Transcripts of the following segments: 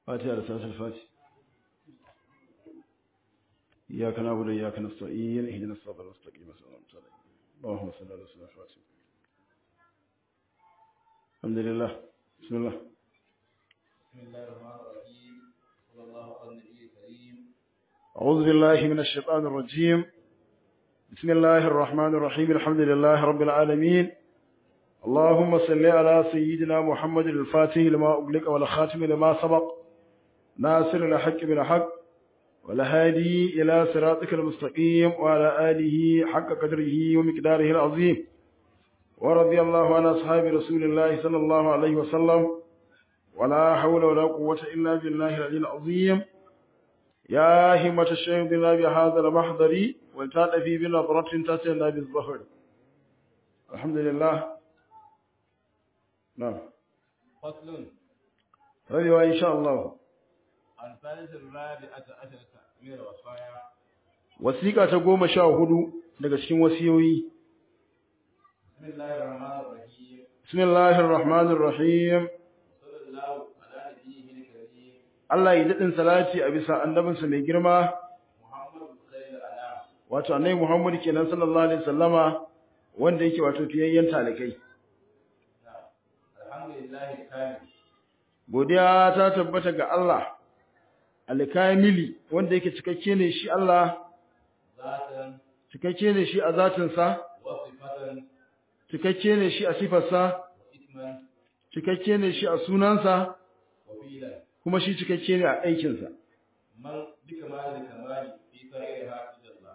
فاتحة رسالة الفاتح. إياك نعبد وإياك نستعين اهدنا الصراط المستقيم اللهم صل على سيدنا محمد. الحمد لله. بسم الله. بسم الله الرحمن الرحيم. صلى الله على النبي الكريم. أعوذ بالله من الشيطان الرجيم. بسم الله الرحمن الرحيم. الحمد لله رب العالمين. اللهم صل على سيدنا محمد الفاتح لما أغلق والخاتم لما سبق ناصر الحق بالحق والهادي إلى صراطك المستقيم وعلى آله حق قدره ومقداره العظيم. ورضي الله عن أصحاب رسول الله صلى الله عليه وسلم ولا حول ولا قوة إلا بالله العلي العظيم. يا همة الشيخ بنا بهذا المحضر ولتأتي بنظرة تسلنا بالظهر. الحمد لله. نعم. فصل. رضي إن شاء الله. الفائدة الرابعة عشرة من الوصايا. wasiƙa ta 14 daga cikin wasiyoyi. Bismillahir Rahmanir Rahim. Bismillahir Rahmanir Rahim. Sallallahu ala nabiyil karim. Allah ya dadin salati a bisa annabinsa mai girma Muhammad sallallahu alaihi wato annabi Muhammad kenan sallallahu alaihi wasallama wanda yake wato fiyayyen talikai. Alhamdulillah kamil. Godiya ta tabbata ga Allah alkamili wanda yake cikakke ne shi Allah, Zatan cikakke ne shi a zatinsa, wa sifatan cikakke ne shi a sifarsa, wa isman cikakke ne shi a sunansa, wa fi'lan. kuma shi cikakke ne a aikinsa. Man bika malil kamali fi sa'ir hafizillah.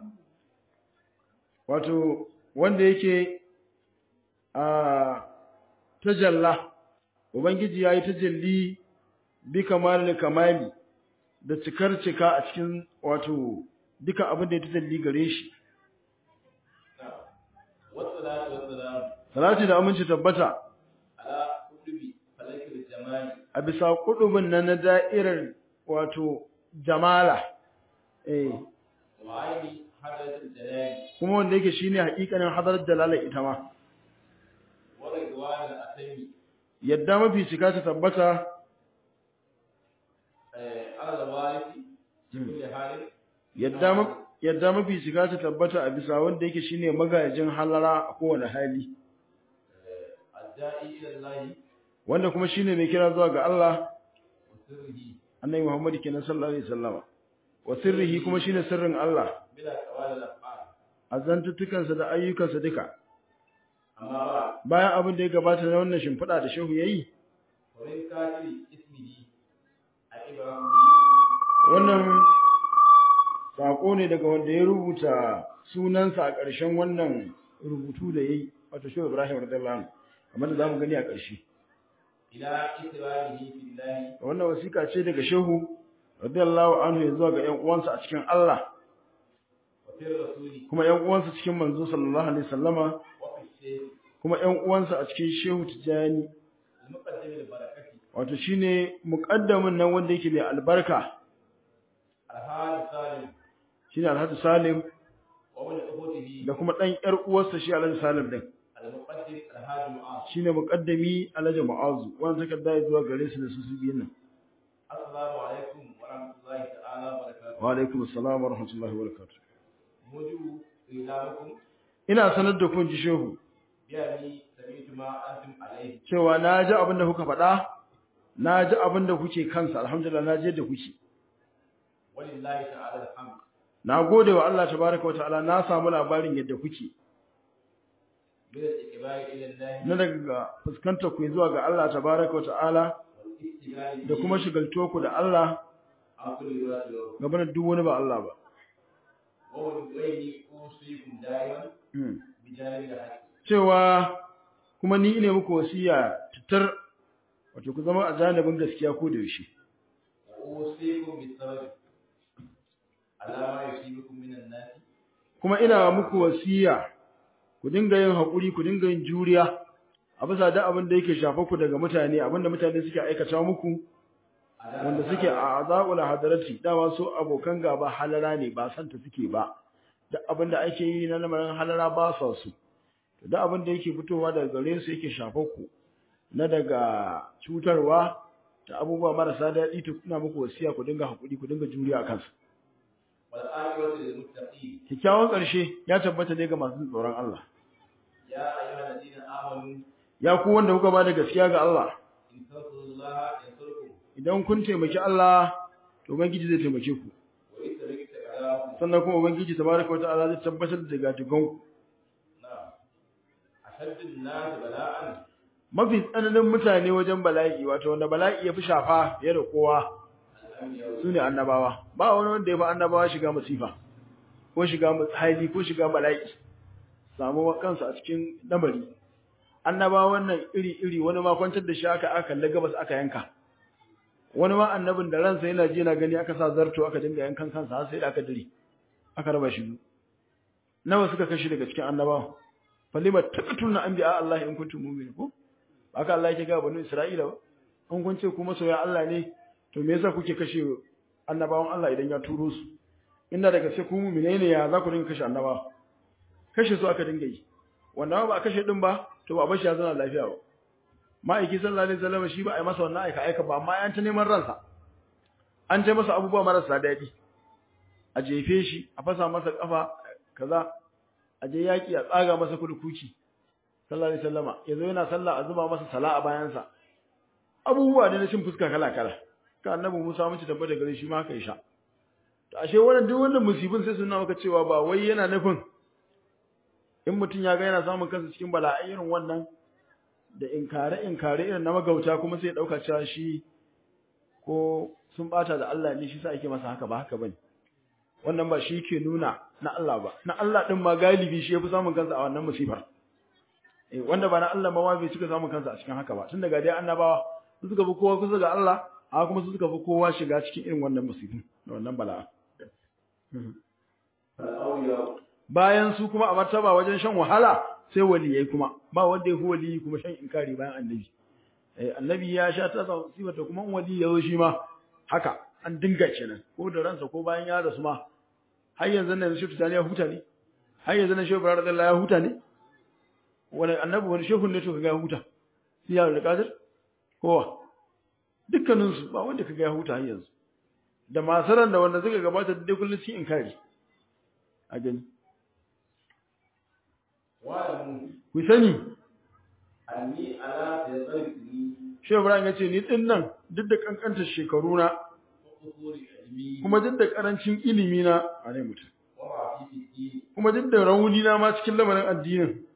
Wato wanda yake a tajalla, Ubangiji ya yi tajalli bi kamalil kamali da cikar cika a cikin wato duka abin da ya tajalli gare shi. Wassalatu wassalamu Salati da aminci tabbata ala kutubi falakil jamali. a bisa kudubin nan na da'irar wato jamala, Wa aini hadatul jalali. kuma wanda yake shine hakikanin hadarar jalala ita ma. Wa ridwanul atami. Yadda mafi cika ta tabbata ala warisi fi kulli halin. yadda mafi cika ta tabbata a bisa wanda yake shine magajin halara a kowane hali, Adda'i ila Allah wanda kuma shine mai kira zuwa ga Allah, wa sirrihi annabi Muhammad kenan sallallahu alaihi wasallama, wa sirrihi kuma shine sirrin Allah, bila qawal al-af'al. azantutukansa da ayyukansa duka. Amma ba Bayan abin da ya gabata na wannan shimfiɗa da shehu yayi, wa min katili ismihi al-ibrahim. wannan sako ne daga wanda ya rubuta sunansa a ƙarshen wannan rubutu da yayi, wato shehu Ibrahim radiyallahu anhu, kamar da zamu gani a ƙarshe. Ila ikramihi billahi Wannan wasiƙa ce daga shehu radiyallahu anhu ya zuwa ga ƴan uwansa a cikin Allah, wa fi rasuli kuma ƴan uwansa cikin manzo sallallahu alaihi wasallama, wa fi shaykh kuma ƴan uwansa a cikin shehu Tijani, al-muqaddim al-barakati wato shine muqaddamin nan wanda yake mai albarka, al-hadi salim shine Alhaji Salim, wa min ukhtihi da kuma ɗan ƴar uwarsa shi Alhaji Salim din, al-muqaddim al-hadi mu'az. shine muqaddami Alhaji Mu'azu, wannan takarda ya zuwa gare su da su biyun nan. Assalamu alaikum wa rahmatullahi ta'ala wa barakatuh. Wa alaikum assalam wa rahmatullahi wa barakatuh. Muju ilamukum Ina sanar da kun ji shehu biyani sami'tu ma antum alayhi. cewa na ji abin da kuka faɗa, na ji abin da kuke kansa, alhamdulillah na ji yadda kuke. Walillahi ta'ala alhamd. Na gode wa Allah tabaraka wa ta'ala na samu labarin yadda kuke. Bil iqbali ila Allah Na daga fuskantar ku zuwa ga Allah tabaraka wa ta'ala wal istighali da kuma shigaltuwa ku da Allah an kulli wasu. gaban duk wani ba Allah ba. Wa min ghayri usikum da'iman bi janibi al-haqq. Cewa kuma ni ne muku wasiya tattar wato ku zama a janibin gaskiya ko da yaushe. Wa usikum bis sabr ala ma yusibukum min an-nas. Kuma ina muku wasiya ku dinga yin haƙuri, ku dinga yin juriya a bisa da abin da yake shafa ku daga mutane, abin da mutane suke aikata muku, wanda suke a azaul hadarati, dama su abokan gaba halara ne, ba santa suke ba. Da abin da ake yi na lamarin halara ba sa su. Da abin da yake fitowa daga gare su yake shafa ku na daga cutarwa ta abubuwa marasa daɗi to ina muku wasiya ku dinga hakuri ku dinga juriya akan su wal aqibatu lil muttaqin kikkiawan ƙarshe ya tabbata ne ga masu tsoron Allah ya ayyuhalladhina amanu ya ku wanda kuka ba da gaskiya ga Allah in tansurullaha yansurkum idan kun taimaki Allah to ubangiji zai taimake ku wa yusrik ta'alakum sannan kuma ubangiji tabaraka wa ta'ala zai tabbatar da gatugan ku na'am ashaddun nas bala'an mafi tsananin mutane wajen bala'i wato wanda bala'i ya fi shafa fiye da kowa su ne annabawa ba wani wanda ya fi annabawa shiga masifa ko shiga hali ko shiga bala'i samu kansa a cikin lamari annabawa wannan iri-iri wani ma kwantar da shi aka kalli gabas aka yanka wani ma annabin da ransa yana ji yana gani aka sa zarto aka dinga yankan kansa har sai da aka dire aka raba shi nawa suka kashi daga cikin annabawa falima taqtuluna anbiya Allah in kuntum mu'minin ko haka Allah yake ga banu Isra'ila ba an kun ce kuma soyayya Allah ne to me yasa kuke kashe annabawan Allah idan ya turo su inda daga sai ku mu'mine ne ya za ku dinga kashe annabawa kashe su aka dinga yi wanda ba a kashe din ba to ba bashi ya zana lafiya ba ma'aiki sallallahu alaihi wasallam shi ba a yi masa wannan aika ba amma an ta neman ransa an ta masa abubuwa marasa daɗi a jefe shi a fasa masa kafa kaza a je yaki a tsaga masa kulkuki sallallahu alaihi wasallama yazo yana sallah a zuba masa sala a bayansa abubuwa ne na cin fuska kala kala ka annabi Musa mun ci tabbata gare shi ma haka ya sha to ashe wannan duk wannan musibin sai sun maka cewa ba wai yana nufin in mutum ya ga yana samun kansa cikin bala'i irin wannan da inkare irin na magauta kuma sai ya dauka cewa shi ko sun bata da Allah ne shi sa ake masa haka ba haka bane wannan ba shi ke nuna na Allah ba na Allah din ma galibi shi yafi samun kansa a wannan musibar wanda ba na Allah ma bai cika samun kansa a cikin haka ba tun daga dai annabawa su suka fi kowa kusa ga Allah a kuma su suka fi kowa shiga cikin irin wannan musibin da wannan bala'a bayan su kuma a martaba wajen shan wahala sai waliyai kuma ba wanda ya fi waliyi kuma shan inkari bayan annabi annabi ya sha ta sifata kuma wali ya zo shi ma haka an dinga kenan ko da ransa ko bayan ya rasu ma har yanzu nan shi tutani ya huta ne har yanzu nan shi bara da Allah ya huta ne wani annabi wani shehun ne to kaga ya huta sai ya rikadir kowa dukkanin su ba wanda kaga ya huta har yanzu da masaran da wanda suka gabata da kullun cikin inkari a gani ku sani anni ala tazarri Shehu Ibrahim yace ni din nan duk da kankantar shekaru na kuma duk da karancin ilimi na a ne mutum kuma duk da rauni na ma cikin lamarin addinin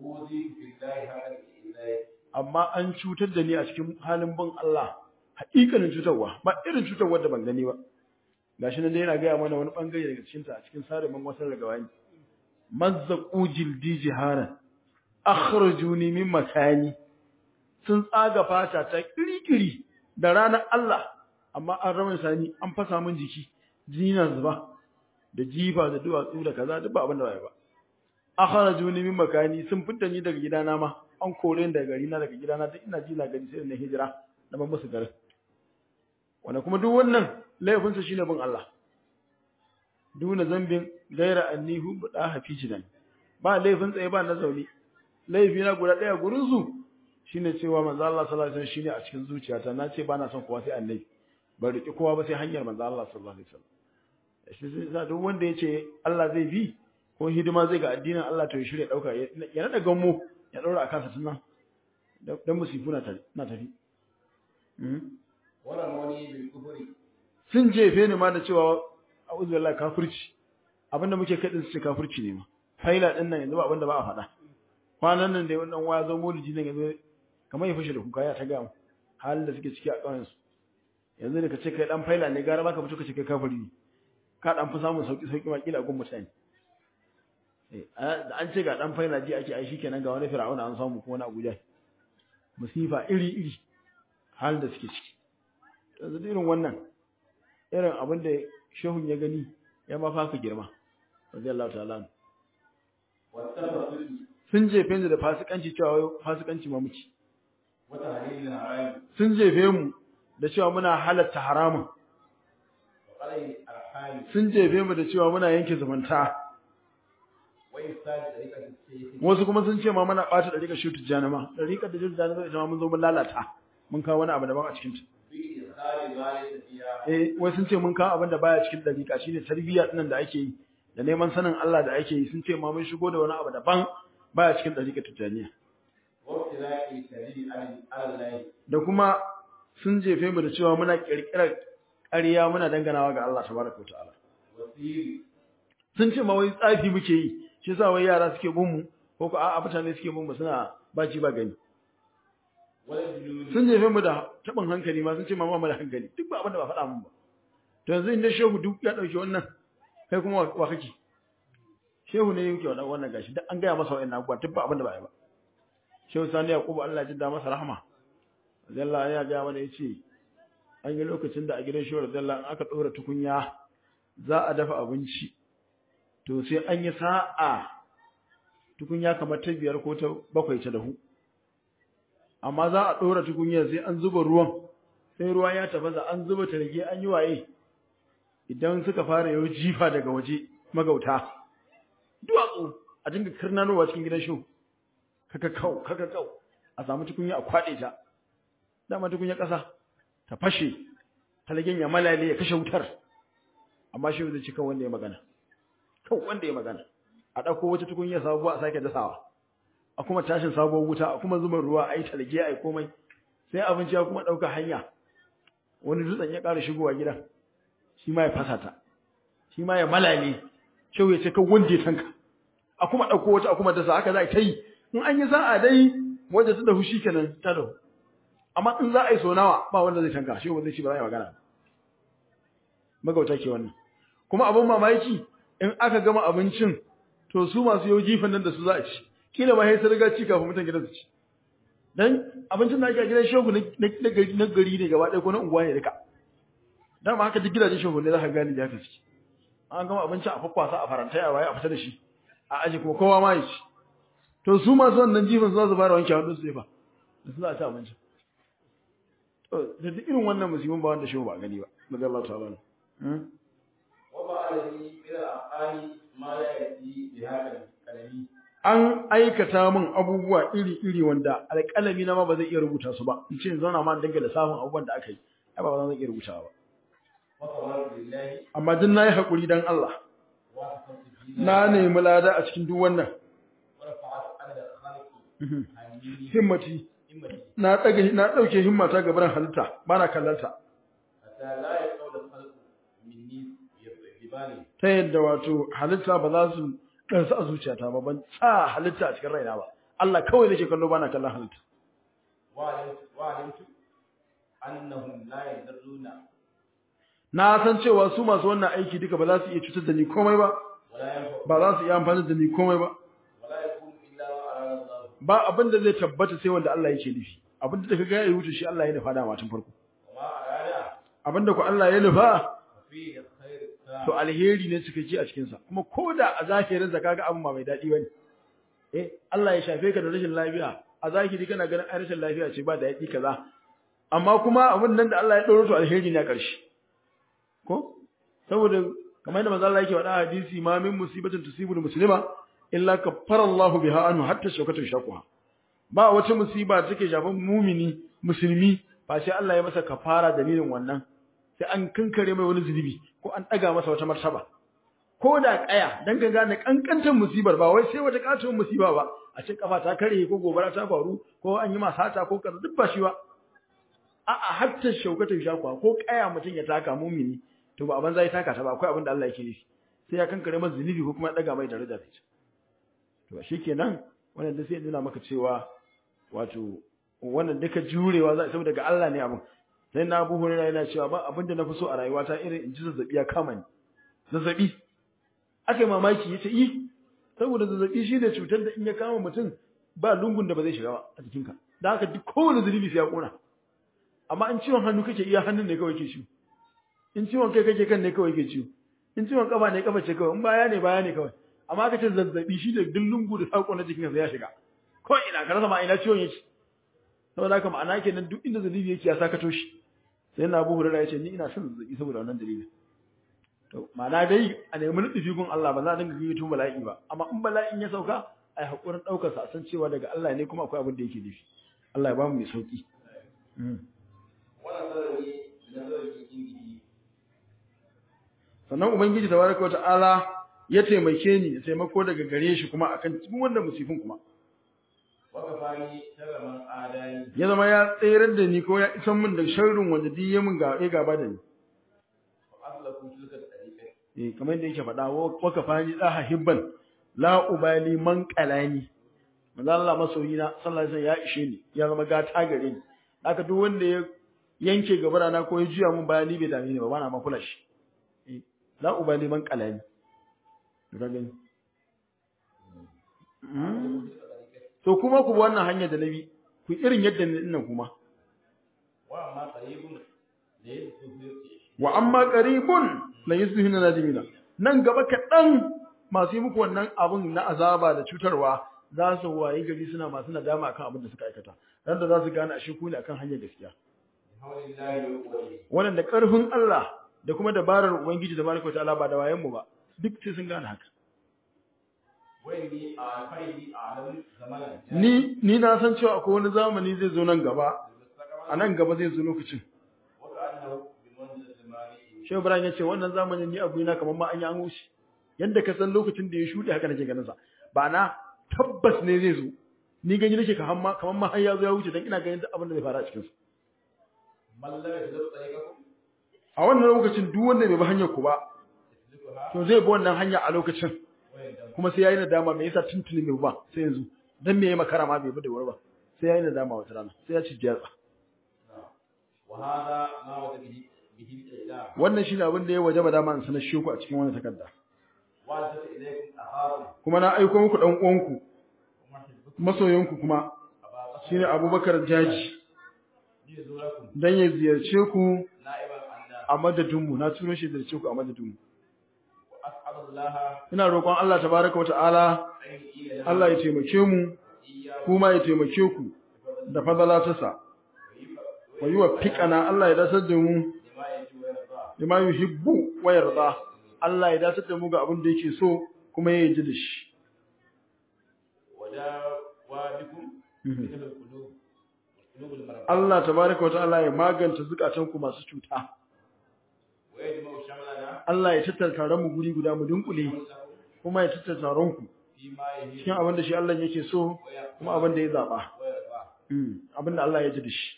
amma an cutar da ni a cikin halin bin Allah haƙiƙanin cutarwa ba irin cutarwar da ban gani ba gashi nan dai yana gaya mana wani bangare daga cikin ta a cikin sarumin wasar daga wani mazzaqu jildi jiharan akhrajuni min makani sun tsaga fata ta kirikiri da ranar Allah amma an ramin sani an fasa min jiki jini na zuba da jifa da duwatsu da kaza duk ba abin da bai ba akhrajuni min makani sun fitta ni daga gidana ma an kore ni daga gari na daga gidana duk ina ji na gari sai na hijira na ban musu garin wanda kuma duk wannan laifin sa shine bin Allah duna zambin gaira annihu bada hafijidan ba laifin tsaye ba na zaune laifi na guda daya gurin su shine cewa manzo Allah sallallahu alaihi wasallam shine a cikin zuciyata na ce ba na son kowa sai annabi ban riki kowa ba sai hanyar manzo Allah sallallahu alaihi wasallam shi sai duk wanda yace Allah zai bi ko hidima zai ga addinin Allah to ya shirye dauka ya nada gammo ya daura akan sa tunan dan musifu na tafi wala mawani bil kufri sun jefe ni ma da cewa a'udhu billahi kafirci abinda muke kadin su ce kafirci ne ma faila din nan yanzu ba abinda ba a faɗa kwanan nan da wannan waya zo maulidi nan yanzu kamar ya fashe da kuka ya ta ga halin da suke ciki a ƙauyen su yanzu da kace kai dan faila ne gara baka fito kace kai kafiri ne ka dan fi samun sauki ma kila gun mutane da an ce ga dan faila ji ake ai shikenan ga wani fir'auna an samu ko wani Abuja musifa iri halin da suke ciki yanzu irin wannan irin abin da shehun ya gani ya ma fa girma radiyallahu ta'ala sun jefe ni da fasikanci cewa fasikanci ma muke wata halilin haram sun jefe mu da cewa muna halatta haramun qalai arham sun jefe mu da cewa muna yanke zumunta wa ifsad tariqat as-sayf wasu kuma sun ce ma muna bata dariƙar shutu janama dariƙar da shutu janama ita ma mun zo mun lalata mun kawo wani abu daban a cikin ta fi أتى بما ليس فيها wai sun ce mun kawo abin da baya cikin dariƙa shine tarbiyya dinnan da ake yi da neman sanin Allah da ake yi, sun ce ma mun shigo da wani abu daban baya cikin dariƙa tijaniya. وابتلاء الكذب على الله Da kuma sun jefe mu da cewa muna kirkirar ƙarya muna danganawa ga Allah tabaraka wa ta'ala. وسير Sun ce ma wai tsafi muke yi, shi yasa wai yara suke bin mu ko ko a'a mutane suke bin mu suna baci ba gani. والجنون Sun jefe mu da taɓin hankali ma sun ce ma mu da hankali, duk ba abin da ba faɗa mun ba. To yanzu inda shehu duk ya ɗauki wannan, kai kuma wa kake? Shehu ne yake wannan gashi, duk an gaya masa wa'annan abubuwa duk ba abin da ba yi ba. Shehu Sani Yakubu Allah ya jidda masa rahama. Allah ya ga mana yace an yi lokacin da a gidan Shehu Radiyallahu in aka ɗora tukunya za a dafa abinci. To sai an yi sa'a tukunya kamar ta 5 ko ta 7 ta dahu. Amma za a ɗora tukunya sai an zuba ruwan. Sai ruwa ya tafasa an zuba targe an yi waye. Idan suka fara yau jifa daga waje magauta. Duwatsu a dinga kirnanowa cikin gidan Shehu. Kaka kau a samu tukunya a kwade ta dama tukunya ƙasa ta fashe talgen ya malale ya kashe wutar amma shi zai ci kan wanda ya magana a dauko wata tukunya sabuwa a sake dasawa a kuma tashin sabuwar wuta a kuma zuban ruwa ai talge ai komai sai abinci ya kuma dauka hanya wani dutsen ya ƙara shigowa gidan shi ma ya fasa ta shi ma ya malale shau ya ce kan wanda ya tanka a kuma dauko wata a kuma dasa haka za ta yi in an yi sa'a dai wanda su da hushi kenan ta da amma in za a yi so nawa ba wanda zai tanka shi wanda zai ci ba za a yi magana magauta ke wannan kuma abin mamaki in aka gama abincin to su masu yau jifan nan da su za a ci kila ma sai su riga ci kafin mutan gidan su ci dan abincin da ake a gidan shehu na gari ne gaba ɗaya ko na unguwa ne duka dama haka duk gidajen shehu ne za ka gani da haka ci an gama abinci a fakwasa a farantai a waye a fita da shi a aji kuma kowa ma ya ci to su masu wannan jifin za su fara wanke hannun su fa da su za a ci abinci to da duk irin wannan musulmin ba wanda shehu ba gani ba daga Allah ta'ala وبعد من الأفعال ما لا يأتي بهذا الكلام an aikata min abubuwa iri-iri wanda alƙalami na ma ba zai iya rubuta su ba in ce zauna ma dinga lissafin abubuwan da aka yi ai ba zan iya rubuta ba وصبرت لله amma din nayi hakuri dan Allah وأخذت فيه na nemi lada a cikin duk wannan ورفعت عدد الخالق عني himmati همتي na dauke himmata ga barin halitta bana kallanta حتى لا يقول الخلق مني ببالي ta yadda wato halitta ba za su ɗansu a zuciyata ba ban sa halitta a cikin raina ba Allah kawai nake kallo bana kallon halitta وعلمت أنهم لا يضرون na san cewa su masu wannan aiki duka ba za su iya cutar da ni komai ba ولا ينفع ba za su iya amfani da ni komai ba ولا يكون إلا ما أراد الله ba abin da zai tabbata sai wanda Allah yake nufi abin da kaga ya wuce shi Allah ya nufa da matan farko وما أراد abin da ku Allah ya nufa فيه الخير التام to alheri ne suka ji a cikin sa kuma koda a zahirin zaka ga abin ba mai dadi bane Allah ya shafe ka da rashin lafiya a zahiri kana ganin ai rashin lafiya ce ba da yaki kaza amma kuma abin nan da Allah ya doro to alheri ne a ƙarshe ko saboda kamar yadda manzo Allah yake faɗa hadisi ma min musibatin tusibul muslima illa kaffara Allahu biha anhu hatta shawkatu shakuha ba wata musiba take shafan mumini musulmi ba sai Allah ya masa kafara dalilin wannan sai an kankare mai wani zunubi ko an daga masa wata martaba ko da kaya dan ka gane kankantan musibar ba wai sai wata katon musiba ba a cikin kafa ta kare ko gobara ta faru ko an yi masa sata ko kaza duk ba shi ba a'a hatta shaukatu shakuha ko kaya mutun ya taka mumini to ba abin zai taka ta ba akwai abin da Allah yake nufi sai ya kankare masa zunubi ko kuma ya daga mai daraja ta to shikenan wannan da sai nuna maka cewa wato wannan duka jurewa za saboda daga Allah ne abin sai na Abu Hurairah yana cewa ba abin da nafi so a rayuwata irin in ji zazzabi ya kama ni zazzabi akai mamaki yace yi saboda zazzabi shine cutar da in ya kama mutum ba lungun da ba zai shiga ba a jikinka dan haka duk kowane zunubi sai ya kona amma in ciwon hannu kake iya hannun ne kawai ke ciwo in ciwon kai kake kan ne kawai ke ciwo in ciwon kafa ne kafa ce kawai in baya ne kawai amma kace zazzabi shi da dillungu da sako na jikin ya shiga ko ina ka rasa ma ina ciwon yake saboda haka ma'ana kenan duk inda zazzabi yake ya saka toshi sai na Abu Hurairah yace ni ina son zazzabi saboda wannan dalilin to ma'ana dai a nemi nufi gun Allah ba za a dinga gayyato bala'i ba amma in bala'in ya sauka ai hakurin daukar sa san cewa daga Allah ne kuma akwai abin da yake nufi Allah ya ba mu mai sauki ونصرني sannan ubangiji tabaraka wata'ala ya taimake ni taimako daga gare shi kuma akan cikin wannan musifin kuma ya zama ya tsayar da ni ko ya isan min da sharrin wanda duk ya min gaba da ni kamar yadda yake faɗa wa kafani da hibban la ubali man qalani manzo Allah masoyi na sallallahu alaihi wasallam ya ishe ni ya zama gata gare ni haka duk wanda ya yanke gabara na ko ya juya mun bayani bai dame ni ba bana ma kula shi la ubali man qalani ka gani to kuma ku wannan hanya da nabi ku irin yadda ni dinnan kuma wa amma qaribun la yusbihuna nadimina nan gaba kaɗan masu yi muku wannan abun na azaba da cutarwa za su wayi gari suna masu nadama akan abin da suka aikata dan da za su gane ashe ku ne akan hanyar gaskiya wannan da ƙarfin Allah da kuma dabarar ubangiji da baraka ta'ala ba da wayen mu ba duk sai sun gane haka ni na san cewa akwai wani zamani zai zo nan gaba a nan gaba zai zo lokacin Shehu Ibrahim ya ce wannan zamanin ni abu yana kamar ma an yi an wuce yanda ka san lokacin da ya shuɗe haka nake ganin sa ba na tabbas ne zai zo ni gani nake kamar ma har ya zo ya wuce dan ina ganin abin da zai fara a cikin sa a wannan lokacin duk wanda bai bi hanyar ku ba to zai bi wannan hanya a lokacin kuma sai yayi nadama me yasa tuntuni bai ba sai yanzu dan me yayi makara ma bai bi da wuri ba sai yayi nadama wata rana sai ya ci jiyatsa wannan shine abin da ya wajaba dama an sanar sheku a cikin wannan takarda kuma na aiko muku dan uwanku masoyanku kuma shine Abubakar Jaji dan ya ziyarce ku a madadinmu na turo shi ziyarce ku a madadinmu ina roƙon Allah tabaraka wa ta'ala Allah ya taimake mu kuma ya taimake ku da fadalatarsa wa yuwaffiqana Allah ya dasar da mu lima yuhibbu wa yarda Allah ya dasar da mu ga abin da yake so kuma ya yarda da shi Allah tabaraka wa ta'ala ya maganta zukatanku masu cuta Allah ya tattara mu guri guda mu dunkule kuma ya tattara ku cikin abin da shi Allah yake so kuma abin da ya zaba abin da Allah ya ji da shi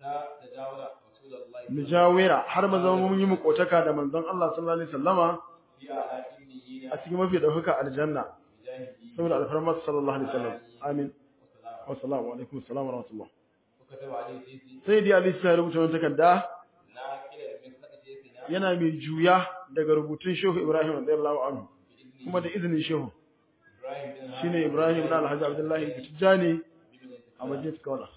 mujawira har ma zama mun yi mukotaka da manzon Allah sallallahu alaihi wasallama a cikin mafi dauka aljanna saboda alfarmar sallallahu alaihi wasallam amin wa assalamu alaikum assalamu wa rahmatullah sai dai Ali sai rubuta wannan takarda yana mai juya daga rubutun Shehu Ibrahim radiyallahu anhu kuma da izinin Shehu shine Ibrahim ibn Alhaji Abdullahi Tijani a Madinat Kaula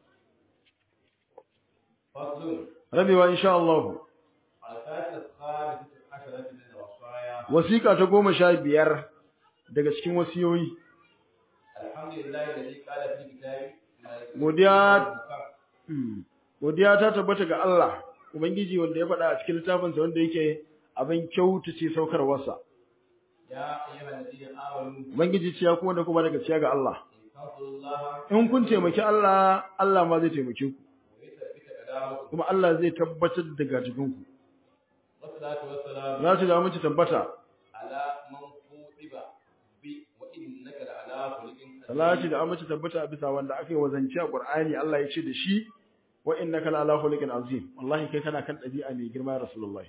rabewa insha Allah wasiqa ta 15 daga cikin wasiyoyi godiya ta tabbata ga Allah ubangiji wanda ya faɗa a cikin littafinsa wanda yake abin kyautace saukarwarsa ubangiji ce ya kuma da kuma daga ciya ga Allah in kun taimaki Allah Allah ma zai taimake ku kuma Allah zai tabbatar da gajibinku za su da mace tabbata salati da amince tabbata a bisa wanda aka yi wazanci a Qur'ani Allah ya ce da shi wa innaka la ala khuluqin azim wallahi kai kana kan dabi'a mai girma rasulullahi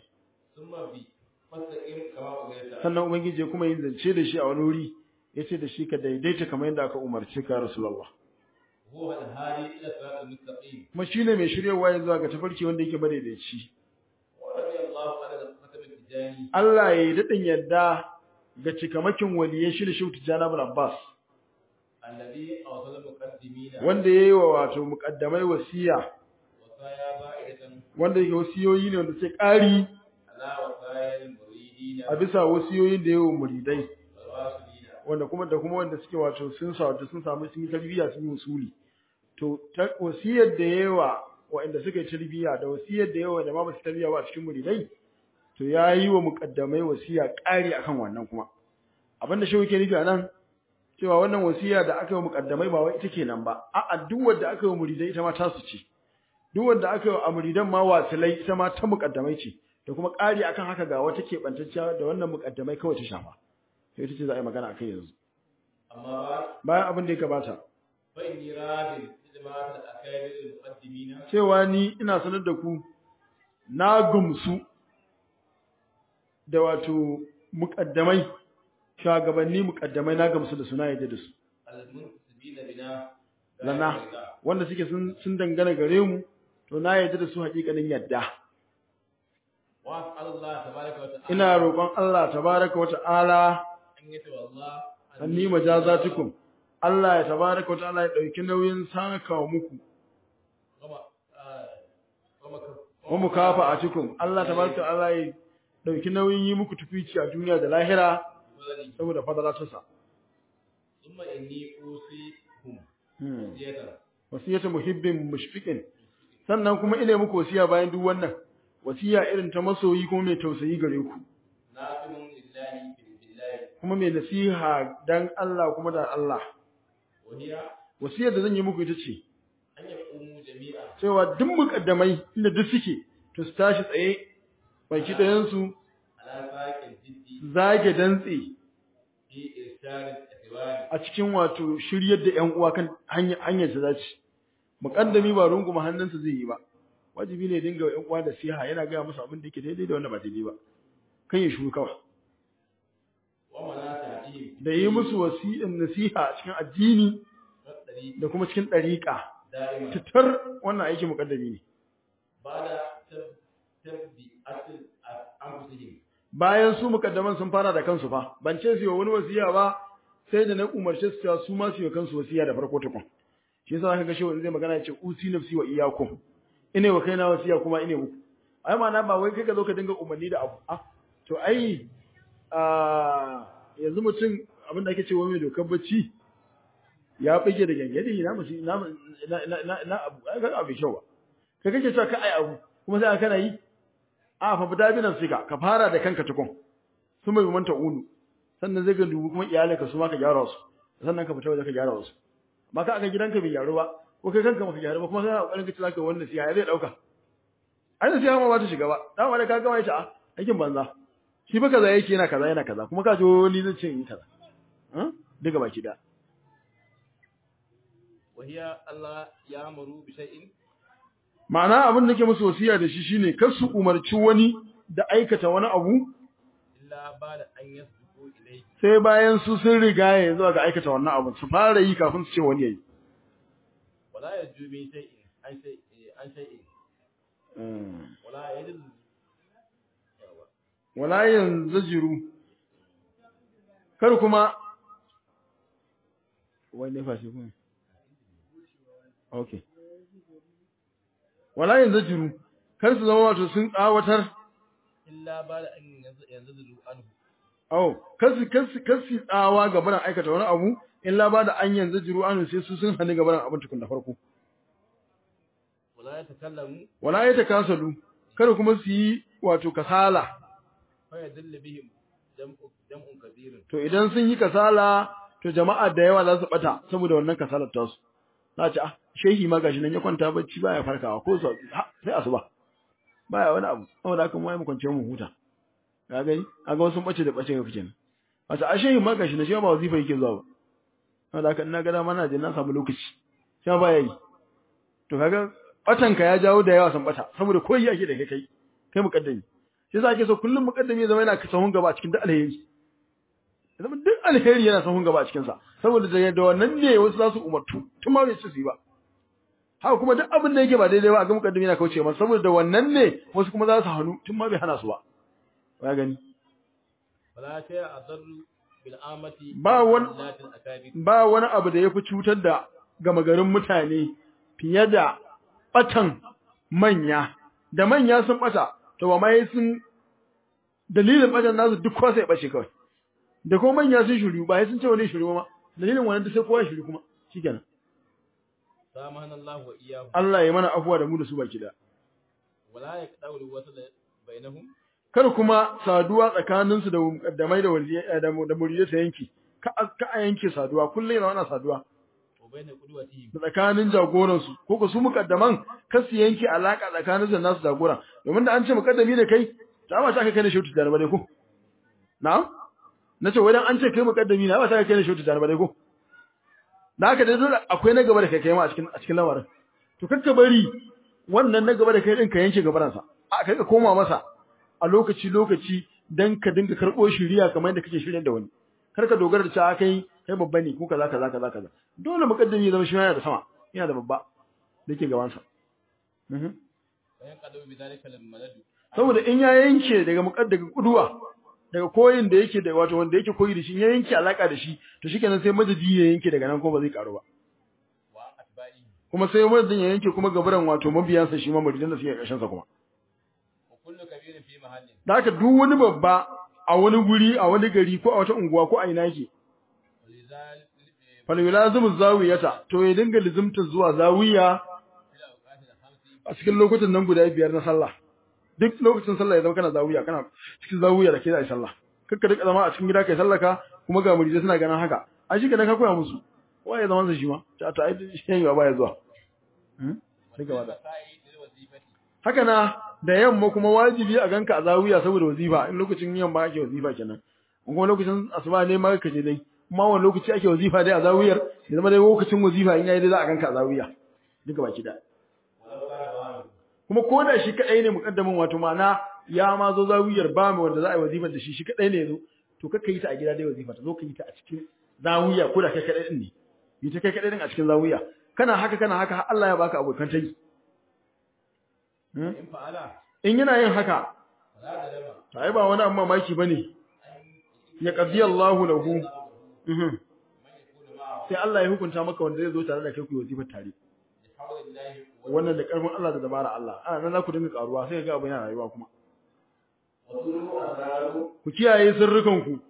sannan ubangiji kuma yin zance da shi a wani wuri yace da shi ka daidaita kamar yadda aka umarce ka rasulullah kuma shine mai shiryewa yanzu ga tafarki wanda yake madaidaici Allah ya yi dadin yadda ga cikamakin waliyan shi da shi Tijani ibn Abbas wanda yayi wa wato muqaddamai wasiya wanda yake wasiyoyi ne wanda sai ƙari a bisa wasiyoyin da yayi wa muridai wanda kuma wanda suke wato sun samu sun yi tarbiyya sun yi usuli to wasiyar da yayi wa wanda suka yi tarbiyya da wasiyar da yayi wa da ma ba su tarbiyya ba a cikin muridai to yayi wa muqaddamai wasiya ƙari akan wannan kuma abinda shi yake nufi anan cewa wannan wasiya da aka yi muqaddamai ba wai ita kenan ba a'a duk wanda aka yi muridai ita ma ta su ce duk wanda aka yi amuridan ma wasilai ita ma ta muqaddamai ce da kuma ƙari akan haka ga wata keɓantacciya da wannan muqaddamai kawai ta shafa sai ita ce za a yi magana akai yanzu amma bayan abin da ya gabata fa inni radin ijma'at al-akabir al-muqaddimin cewa ni ina sanar da ku na gumsu da wato muqaddamai shugabanni muqaddamai na gamsu da suna yadda da su al-muntasibina bina lana wanda suke sun dangana gare mu to na yadda da su hakikanin yadda wa Allah tabaaraka wa ta'ala ina roƙon Allah tabaaraka wa ta'ala an yi wallah anni majazatukum Allah ya tabaaraka wa ta'ala ya dauki nauyin saka muku wa mukafa'atukum Allah tabaaraka wa ta'ala ya dauki nauyin yi muku tufici a duniya da lahira saboda fadalatarsa thumma inni usikum wasiyatu muhibbin mushfiqin sannan kuma ina muku wasiya bayan duk wannan wasiya irin ta masoyi kuma mai tausayi gare ku nasimun lillahi billahi kuma mai nasiha dan Allah kuma da Allah waniya wasiyar da zan yi muku ita ce an yaqumu jami'a cewa duk mukaddamai inda duk suke to su tashi tsaye baki dayan su ala saqil jiddi zage dantse fi irshad al-ihwani a cikin wato shiryar da ƴan uwa kan hanyar ta zaci mukaddami ba runguma hannunsa zai yi ba wajibi ne dinga ƴan uwa da siha yana ga musu abin da yake daidai da wanda ba daidai ba kan ya shuru kawai wa manasihihim da yi musu wasi'in nasiha a cikin addini wadari da kuma cikin ɗariƙa da'ima fitar wannan aiki mukaddami ne bada tabdi asl anfusihim bayan su mukaddaman sun fara da kansu fa ban ce su yi wani wasiya ba sai da na umarce su cewa su ma su yi kansu wasiya da farko tukun shi yasa zaka ga shehu zai magana ya ce usi nafsi wa iyyakum ine wa kaina wasiya kuma ine muku ai ma na ba wai kai ka zo ka dinga umarni da abu to ai yanzu mutum abin da ake cewa mai dokar bacci ya bige da gangade na abu ai ga abu kyau ba kai kake cewa ka ai abu kuma sai kana yi fa fita binan sika ka fara da kanka tukun su mai manta ulu sannan zai ga dubu kuma iyalinka su ma ka gyara su sannan ka fita waje ka gyara wasu amma ka aka gidanka bai gyaru ba ko kai kanka baka gyaru ba kuma sai kokarin ka ci zaka wannan siya zai dauka ai da siya ma ba ta shiga ba dan wanda ka gama ita aikin banza shi ba kaza yake yana kaza yana kaza kuma ka ji ni zan ce in kaza duka baki da wahiya Allah ya amuru bi shay'in ma'ana abin da ke musu wasiya da shi shine kar su umarci wani da aikata wani abu illa ba'da an yasbiqu ilayhi sai bayan su sun riga ya zuwa ga aikata wannan abu su fara yi kafin su ce wani yayi wala yajubi shay'in an shay'in wala yajuz wala yanzajiru kar kuma wai ne fashi kuma okay wala yanzajiru kar su zama wato sun tsawatar illa ba'da an yanzajiru anhu kasi tsawa ga barin aikata wani abu illa ba da an yanzu jiru anu sai su sun hani ga barin abin tukun da farko wala ya takasalu kada kuma su yi wato kasala fa yadullu bihim jam'un kathirun to idan sun yi kasala to jama'a da yawa za su bata saboda wannan kasalar ta su za ce shehi ma gashi nan ya kwanta bacci baya farkawa ko sai asuba baya wani abu saboda haka mu mu kwance mu huta ka gani aga wasu bace da bace ga fice wato a shehi ma gashi na shi ba wazifa yake zuwa ba saboda haka ina ga dama na je na samu lokaci sai baya yi to kaga batanka ya jawo da yawa san bata saboda koyi ake da kai mukaddami shi yasa ake so kullum mukaddami ya zama yana sahun gaba a cikin duk alheri zama duk alheri yana sahun gaba a cikin sa saboda da wannan ne wasu za su umartu tun ma bai ci su yi ba haka kuma duk abin da yake ba daidai ba a ga mukaddami yana kauce masa saboda da wannan ne wasu kuma za su hannu tun ma bai hana su ba ya gani wala ta adarru bil amati ba wani abu da yafi cutar da gama garin mutane fiye da batan manya da manya sun bata to ba mai sun dalilin batan nasu duk kowa sai bace kawai da kuma manya sun shiru ba sai sun ce wani shiru ma dalilin wannan sai kowa shiru kuma shikenan samahanallahu wa iyyahu Allah ya mana afuwa da mu da su baki da wala yaqdawu wasl bainahum kar kuma saduwa tsakaninsu da mukaddamai da muridai ta yanki ka a yanke saduwa kullum yana wannan saduwa وبين قدوتهم da tsakanin jagoransu ko ko su muqaddaman kar su yanke alaka tsakanin su nasu jagora domin da an ce muqaddami ne kai ta ba ta kai ne shautu da bare ko na'am nace wai dan an ce kai muqaddami ne ba ta kai ne shautu da bare ko da haka dai dole akwai na gaba da kai ma a cikin lamarin to kakka bari wannan na gaba da kai din ka yanke gabaransa a kai ka koma masa a lokaci dan ka dinga karbo shiriya kamar yadda kake shirin da wani kar ka dogara da cewa kai babba ne ko kaza dole muqaddami ya zama shi yana da sama yana da babba dake gaban sa bayan kadu bi zalika al-malad saboda in ya yanke daga muqaddaga kuduwa daga koyin da yake da wato wanda yake koyi da shi ya yanke alaka da shi to shikenan sai madadi ya yanke daga nan ko ba zai karo ba wa atba'i kuma sai madadin ya yanke kuma gaburan wato mabiyansa shi ma muridan da suke kashin sa kuma kullu kabirin fi mahallin da haka duk wani babba a wani guri a wani gari ko a wata unguwa ko a ina yake fal yulazimu zawiyata to ya dinga lizimta zuwa zawiya a cikin lokutan nan guda biyar na sallah duk lokacin sallah ya zama kana zawiya kana cikin zawiya da ke da sallah kakka duka zama a cikin gida kai sallaka kuma ga muridai suna ganin haka a shi kenan ka koya musu waye zaman sa shi ma ta ai shi ba ya zuwa haka na da yamma kuma wajibi a ganka a zawiya saboda wazifa in lokacin yamma ake wazifa kenan kuma lokacin asuba ne ma kaje dai kuma wani lokaci ake wazifa dai a zawiyar ya zama dai lokacin wazifa in yayi dai za a ganka a zawiya duka baki da kuma ko da shi kadai ne mukaddamin wato ma'ana ya ma zo zawiyar ba mu wanda za a yi wazifar da shi kadai ne yazo to kakka yi ta a gida dai wazifa ta zo ka yi ta a cikin zawiya ko da kai kadai din ne yi ta kai kadai din a cikin zawiya kana haka har Allah ya baka abokan tayi in fa'ala in yana yin haka la da dama ai ba wani amma mamaki bane ya qadi Allahu lahu sai Allah ya hukunta maka wanda zai zo tare da kai ku yi wazifar tare wannan da karfin Allah da dabara Allah ana nan za ku dinga karuwa sai ga abin yana rayuwa kuma ku kiyaye sirrukan ku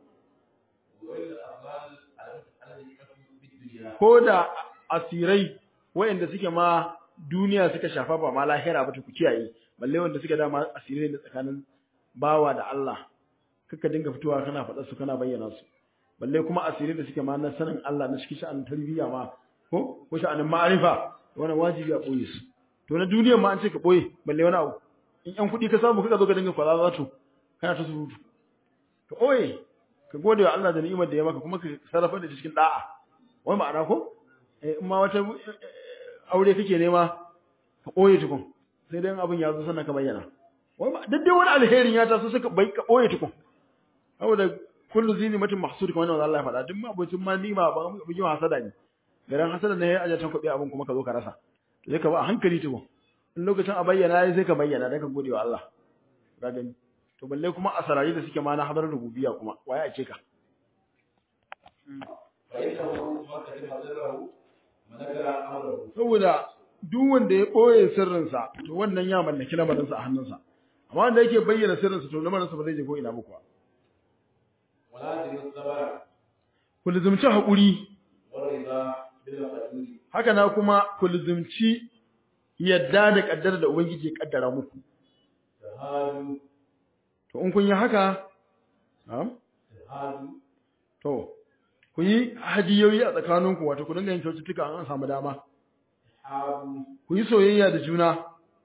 ko da asirai wayanda suke ma duniya suka shafa ba ma lahira ba ku kiyaye balle wanda suka dama asirai da tsakanin bawa da Allah kaka dinga fitowa kana faɗa su kana bayyana su balle kuma asirai da suke ma na sanin Allah na cikin sha'anin tarbiyya ma ko sha'anin ma'arifa wannan wajibi a boye su to na duniyar ma an ce ka boye balle wani abu in yan kuɗi ka samu kaka zo ka dinga kwala za to kana ta surutu ka boye ka gode wa Allah da ni'imar da ya maka kuma ka sarrafa da cikin da'a wai ma'ana ko in ma wata aure kake nema ka boye tukun sai dai abin ya zo sannan ka bayyana wai ma duk dai wani alherin ya taso suka bai ka boye tukun saboda kullu zini matin mahsud kamar wanda Allah ya faɗa duk ma abocin ma nima ba mu yi hasada ne garan hasada ne ya aje tan kuɗi abin kuma ka zo ka rasa to sai ka ba a hankali tukun in lokacin a bayyana sai ka bayyana dan ka gode wa Allah ka gani to balle kuma a sarari da suke ma na hadar rububiyya kuma waye ake ka saboda duk wanda ya boye sirrinsa to wannan ya mallaki lamarinsa a hannunsa amma wanda yake bayyana sirrinsa to lamarinsa ba zai je ko ina muku ku lizumci haƙuri haka na kuma ku lizumci yadda da ƙaddara da ubangiji ya ƙaddara muku to in kun yi haka to ku yi hadiyoyi a tsakaninku wato ku dinga yin kyaututtuka an samu dama ku yi soyayya da juna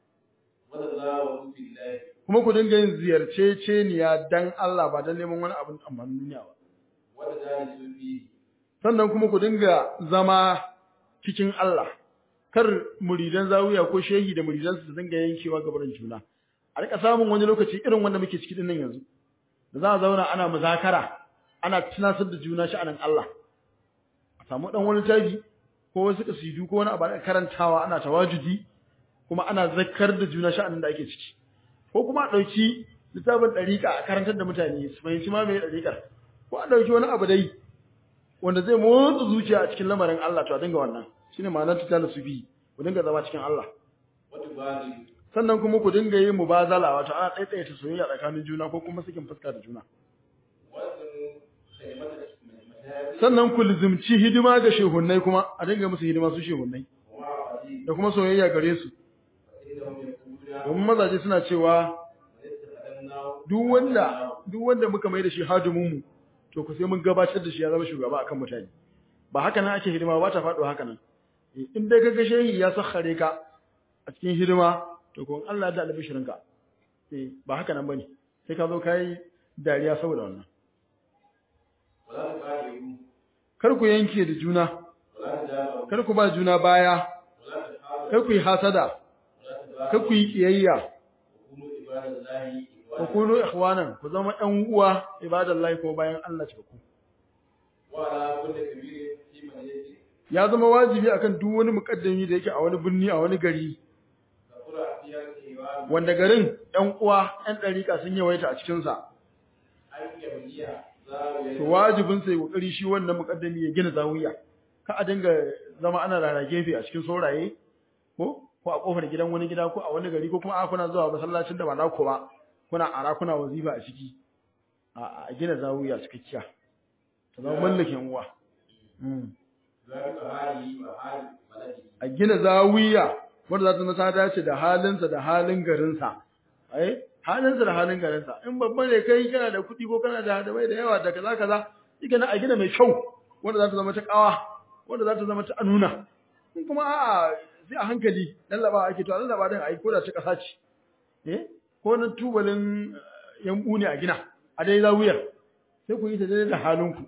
kuma ku dinga yin ziyarceceniya dan Allah ba dan neman wani abin amfanin duniya ba sannan kuma ku dinga zama cikin Allah kar muridan zawiya ko shehi da muridan su dinga yankewa gaban juna a rika samun wani lokaci irin wanda muke ciki din nan yanzu da za a zauna ana muzakara ana tunasar da juna sha'anin Allah a samu dan wani tabi ko wasu kasidu ko wani abu da karantawa ana tawajudi kuma ana zakkar da juna sha'anin da ake ciki ko kuma a dauki littafin dariqa a karantar da mutane su fahimci ma me dariqar ko a dauki wani abu dai wanda zai motsa zuciya a cikin lamarin Allah to a dinga wannan shine ma'anar tutala sufi ku dinga zama cikin Allah sannan kuma ku dinga yin mubazala wato ana tsaitsaita soyayya tsakanin juna ko kuma sakin fuska da juna sannan ku lizimci hidima ga shehunnai kuma a dinga musu hidima su shehunnai da kuma soyayya gare su domin mazaje suna cewa duk wanda muka mai da shi hajimin mu to ku sai mun gabatar da shi ya zama shugaba akan mutane ba haka nan ake hidima ba ta faɗo haka nan in dai kaga shehi ya sakhare ka a cikin hidima to ko Allah da albishirinka ba haka nan bane sai ka zo kai dariya saboda wannan kar ku yanke da juna kar ku ba juna baya kar ku yi hasada kar ku yi kiyayya ku kunu ikhwanan ku zama ɗan uwa ibadallahi ko bayan Allah cika ku ya zama wajibi akan duk wani mukaddami da yake a wani birni a wani gari wanda garin ɗan uwa ɗan ɗariƙa sun yawaita a cikin sa to wajibin sai kokari shi wannan mukaddami ya gina zawiya ka a dinga zama ana rara gefe a cikin sauraye ko a kofar gidan wani gida ko a wani gari ko kuma a kuna zuwa masallacin da ba na ku ba kuna ara kuna wazifa a ciki a gina zawiya cikakkiya ta zama mallakin uwa a gina zawiya wanda za ta zama ta dace da halinsa da halin garinsa halinsa da halin garinsa in babba ne kai kana da kuɗi ko kana da hadamai da yawa da kaza kaza shi na a gina mai kyau wanda za ta zama ta kawa wanda za ta zama ta anuna in kuma a'a sai a hankali lallaba ake to lallaba din ai ko da ta kasa ce ko na tubalin yambu ne a gina a dai zawiyar sai ku yi ta daidai da halinku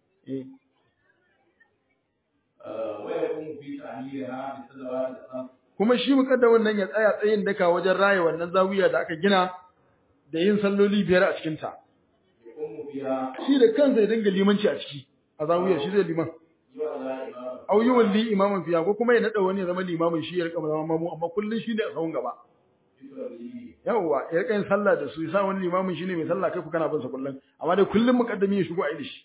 kuma shi mukaddamin nan ya tsaya tsayin daka wajen raye wannan zawiya da aka gina da yin salloli 5 a cikin ta shi da kansa ya dinga limanci a ciki a zawiyar shi zai liman au yi walli imaman fiya ko kuma ya nada wani ya zama limamin shi ya rika zama mamu amma kullun shi ne a tsawon gaba yawwa ya rika yin sallah da su yasa wani limamin shine mai sallah kai ku kana bin sa kullun amma dai kullun mukaddami ya shigo a yi shi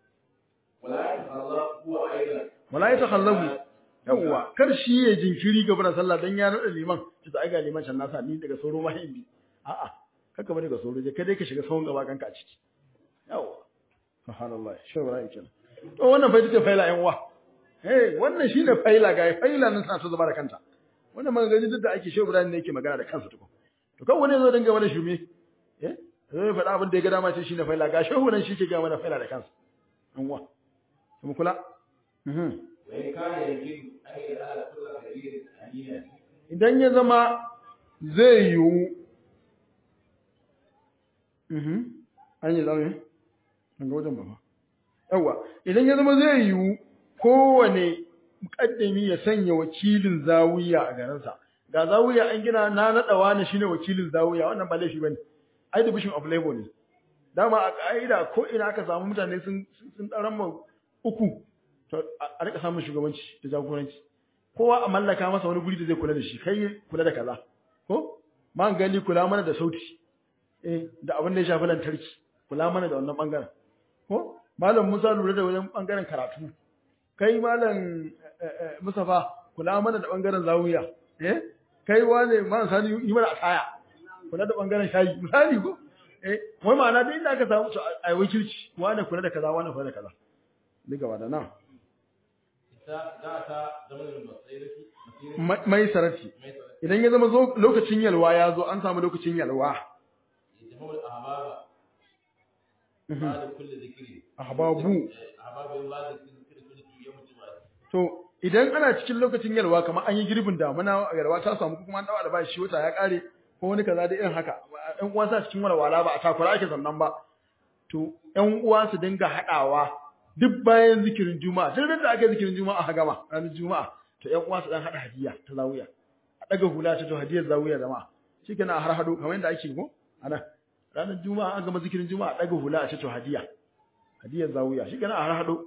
wala ya takhallabu yawwa kar shi ya jinkiri gaba da sallah dan ya nada liman ki da ga liman can nasa ni daga soro ma hindi a'a kaka bari daga soro je kai dai ka shiga sawun gaba kanka a ciki yawwa subhanallah shawara yake to wannan fa take faila yan uwa wannan shine faila ga faila nan sa ta zama da kanta wannan magana duk da ake Shehu Ibrahim ne yake magana da kansa tukun to kan wani zo dinga wani shume zai faɗa abin da ya ga dama ce shine faila ga Shehu nan shi ke ga mana faila da kansa yan uwa kuma kula idan ya zama zai yiwu an yi zama an ga wajen ba yawa idan ya zama zai yiwu kowane mukaddami ya sanya wakilin zawiya a garinsa ga zawiya an gina na nadawa ne shine wakilin zawiya wannan ba laifi bane ai division of labor ne dama a kaida ko ina aka samu mutane sun daran mu uku to a rika samun shugabanci da jagoranci kowa a mallaka masa wani guri da zai kula da shi kai kula da kaza ko man gali kula mana da sauti da abin da ya shafi lantarki kula mana da wannan bangaren ko malam Musa lura da wajen bangaren karatu kai malam Mustafa kula mana da bangaren zawiya kai wane man sani yi mana asaya kula da bangaren shayi misali ko wai ma'ana dai inda aka samu ai wakilci wane kula da kaza wane kula da kaza ni gaba da nan mai sarati idan ya zama lokacin yalwa ya zo an samu lokacin yalwa ahbabu to idan ana cikin lokacin yalwa kamar an yi girbin damuna yalwa ta samu kuma an dawo albashi wata ya kare ko wani kaza da irin haka ɗan uwa sa cikin walwala ba a takura ake sannan ba to ɗan uwa su dinga haɗawa duk bayan zikirin juma'a duk da aka zikirin juma'a a gama ranar juma'a to ɗan uwa su dan haɗa hadiya ta zawiya a daga hula ta to hadiyar zawiya jama'a shikenan a har hado kamar yadda ake ko ana ranar juma'a an gama zikirin juma'a a daga hula a ce to hadiyar zawiya shikenan a har hado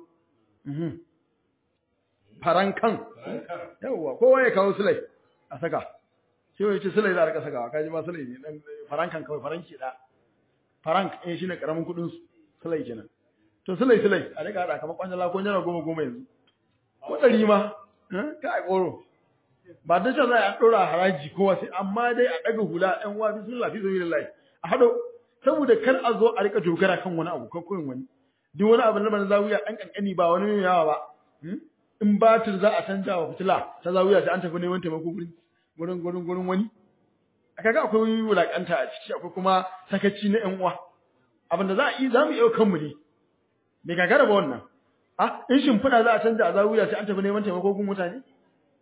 farankan yawa kowa ya kawo sulai a saka shi wai ce sulai za a rika sakawa kaji ma sulai ne dan farankan kawai faranki da farank shine karamin kudin sulai kenan to sulai a rika hada kamar kwanjala ko jara 10 yanzu ko 100 ma ka ai koro ba da cewa za a dora haraji kowa sai amma dai a daga hula ɗan uwa bismillah fi sabilillah a hado saboda kar a zo a rika dogara kan wani abu ko koyin wani duk wani abu na zawiya dan kankani ba wani yawa ba in batir za a canja wa fitila ta zawiya sai an tafi neman taimako gurin wani kaga akwai wulakanta a ciki akwai kuma sakaci na ƴan uwa abinda za mu iya kanmu ne me gagara ba wannan in shimfiɗa za a canja a zawiya sai an tafi neman taimako gun mutane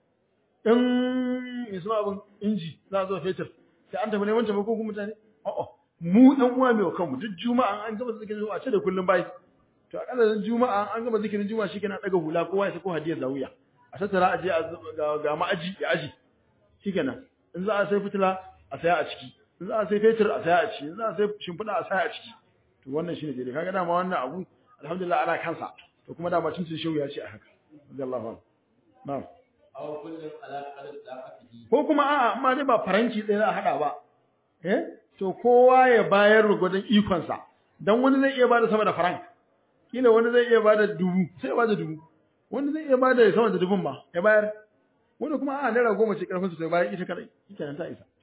in yaso abin inji za a zo fetur sai an tafi neman taimako kuma mutane a'a mu dan uwa mai kanmu duk juma'a an gama zikirin juma'a ce da kullum bai to akalla juma'a an gama zikirin juma'a shikenan daga hula kowa ya sako hadiyar zawiya a tattara aje ga ma'aji ya aji shikenan in za a sai fitila a saya a ciki in za a sai fetur a saya a ciki in za a sai shimfiɗa a saya a ciki to wannan shine dai kaga dama wannan abu alhamdulillah ana kansa to kuma dama cin shehu ya ce a haka radiyallahu anhu na'am aw kullun ala qadar daqatihi ko kuma a'a amma dai ba faranki ɗaya za a hada ba to kowa ya bayar gudun ikon sa dan wani zai iya bada sama da farank kila wani zai iya bada 1000 sai ya bada 1000 wani zai iya bada sama da 1000 ma ya bayar wani kuma a'a naira 10 ce karfin su sai bayar ita kadai kenan ta isa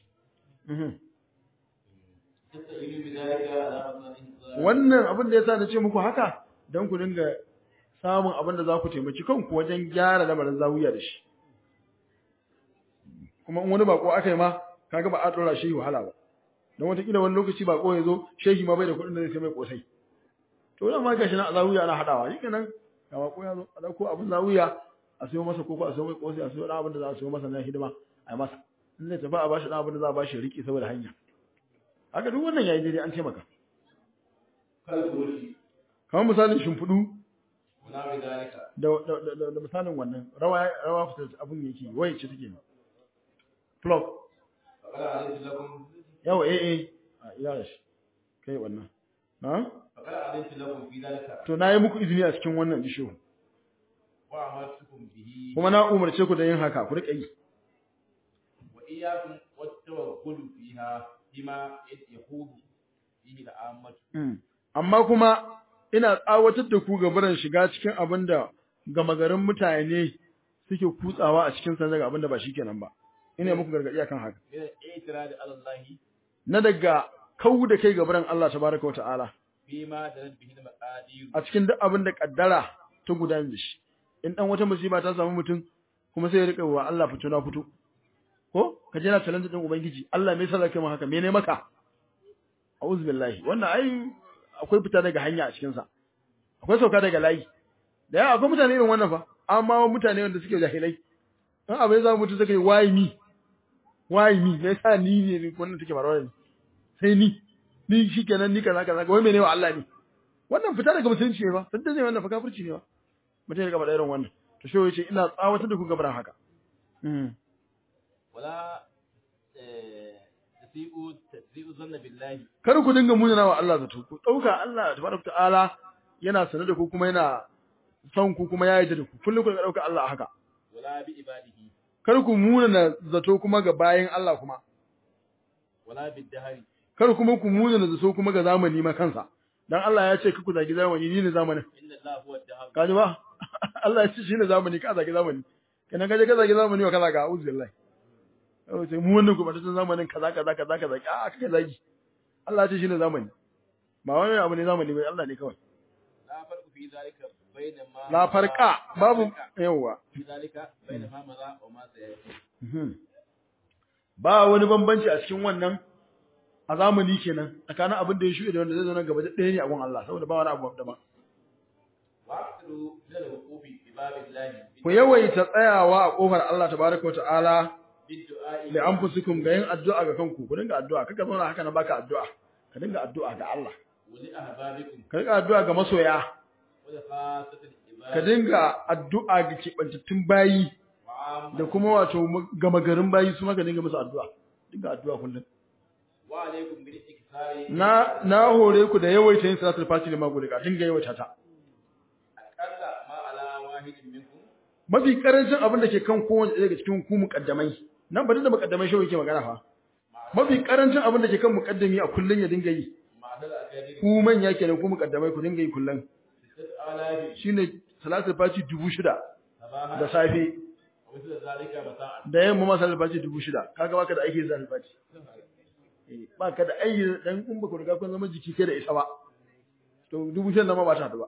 wannan abin da yasa na ce muku haka dan ku dinga samun abin da za ku taimaki kanku wajen gyara lamarin zawiya da shi kuma in wani bako aka yi ma kaga ba a dora shi wahala ba dan wata kila wani lokaci bako ya zo shehi ma bai da kuɗin da zai sai mai kosai to dan ma gashi na zawiya ana hadawa shikenan ga bako ya zo a dauko abin zawiya a sayo masa koko a sayo mai kosai a sayo dan abin da za a sayo masa na hidima a yi masa in zai tafi a bashi dan abin da za a bashi riki saboda hanya haka duk wannan yayi daidai an taimaka kamar misalin shimfiɗu da misalin wannan rawa fitar abin yake waye ce take plug yawa a ila shi kai wannan na to na yi muku izini a cikin wannan isho kuma na umarce ku da yin haka ku riƙa yi wa iyyakum wat-tawakkulu fiha bima yahudu fihi al-ammatu amma kuma ina tsawatar da ku gabaran shiga cikin abin da gama garin mutane suke kutsawa a cikin sanar abin da ba shikenan ba ina muku gargadi akan haka na daga kawu da kai gabaran Allah tabaraka wa ta'ala a cikin duk abin da kaddara ta gudanar da shi in dan wata musiba ta samu mutum kuma sai ya rika wa Allah fito na fito ko ka je na challenge din ubangiji Allah me yasa zaka yi haka me ne maka a'udhu billahi wannan ai akwai fita daga hanya a cikin sa akwai sauka daga layi da yawa akwai mutane irin wannan fa amma mutane wanda suke jahilai in abin za mutu suka yi why me me yasa ni ne wannan take faruwa ne sai ni shikenan ni kaza kaza wai mene wa Allah ne wannan fita daga musulunci ne ba dan da zai wannan fa kafirci ne ba mutum ya gaba da irin wannan to shi yace ina tsawatar da ku gaban haka wala tasi'u zanna billahi kar ku dinga munana wa Allah zato ku dauka Allah tabaraka ta'ala yana sanar da ku kuma yana son ku kuma ya yarda da ku kullum ku dauka Allah haka wala bi ibadihi kar ku munana zato kuma ga bayin Allah kuma wala bi dahari kar kuma ku munana zato kuma ga zamani ma kansa dan Allah ya ce ku zagi zamani ni ne zamanin inna Allah huwa dahar kaji ba Allah ya ce shi ne zamani ka zagi zamani kenan kaje ka zagi zamani wa kaza ga auzu billahi sai mu wannan gubatattun zamanin kaza a kake zagi Allah ya ce shi ne zamani ba wani abu ne zamani bai Allah ne kawai la farqu fi zalika bainama la farqa babu yawa fi zalika bainama maza wa ma sayati ba wani bambanci a cikin wannan a zamani kenan tsakanin abin da ya shuɗe da wanda zai zo nan gaba ɗaya ne a gun Allah saboda ba wani abu daban wa'tu lil wuqufi bi babillahi ku yawaita tsayawa a kofar Allah tabaraka wa ta'ala li anfusikum ga yin addu'a ga kanku ku dinga addu'a kaga zauna haka na baka addu'a ka dinga addu'a ga Allah wali ahbabikum ka dinga addu'a ga masoya wala khasatul ibad ka dinga addu'a ga kebantattun bayi da kuma wato gama garin bayi su ma ka dinga musu addu'a dinga addu'a kullum wa alaikum bil ikthari na hore ku da yawaita yin salatul fatiha ma gode ka dinga yawaita ta akalla ma ala wahidin minkum mafi karancin abin da ke kan kowace daga cikin ku muqaddamai nan ba da muqaddamai shi yake magana fa mafi karancin abin da ke kan muqaddami a kullun ya dinga yi ku manya kenan ku muqaddamai ku dinga yi kullun shine salatul fatiha 6000 da safe da yamma ma salatul fatiha 6000 kaga baka da aiki salatul fatiha ba ka da aiki dan kun ba ku riga kun zama jiki kai da isa ba to 1000 nan ma ba ta hadu ba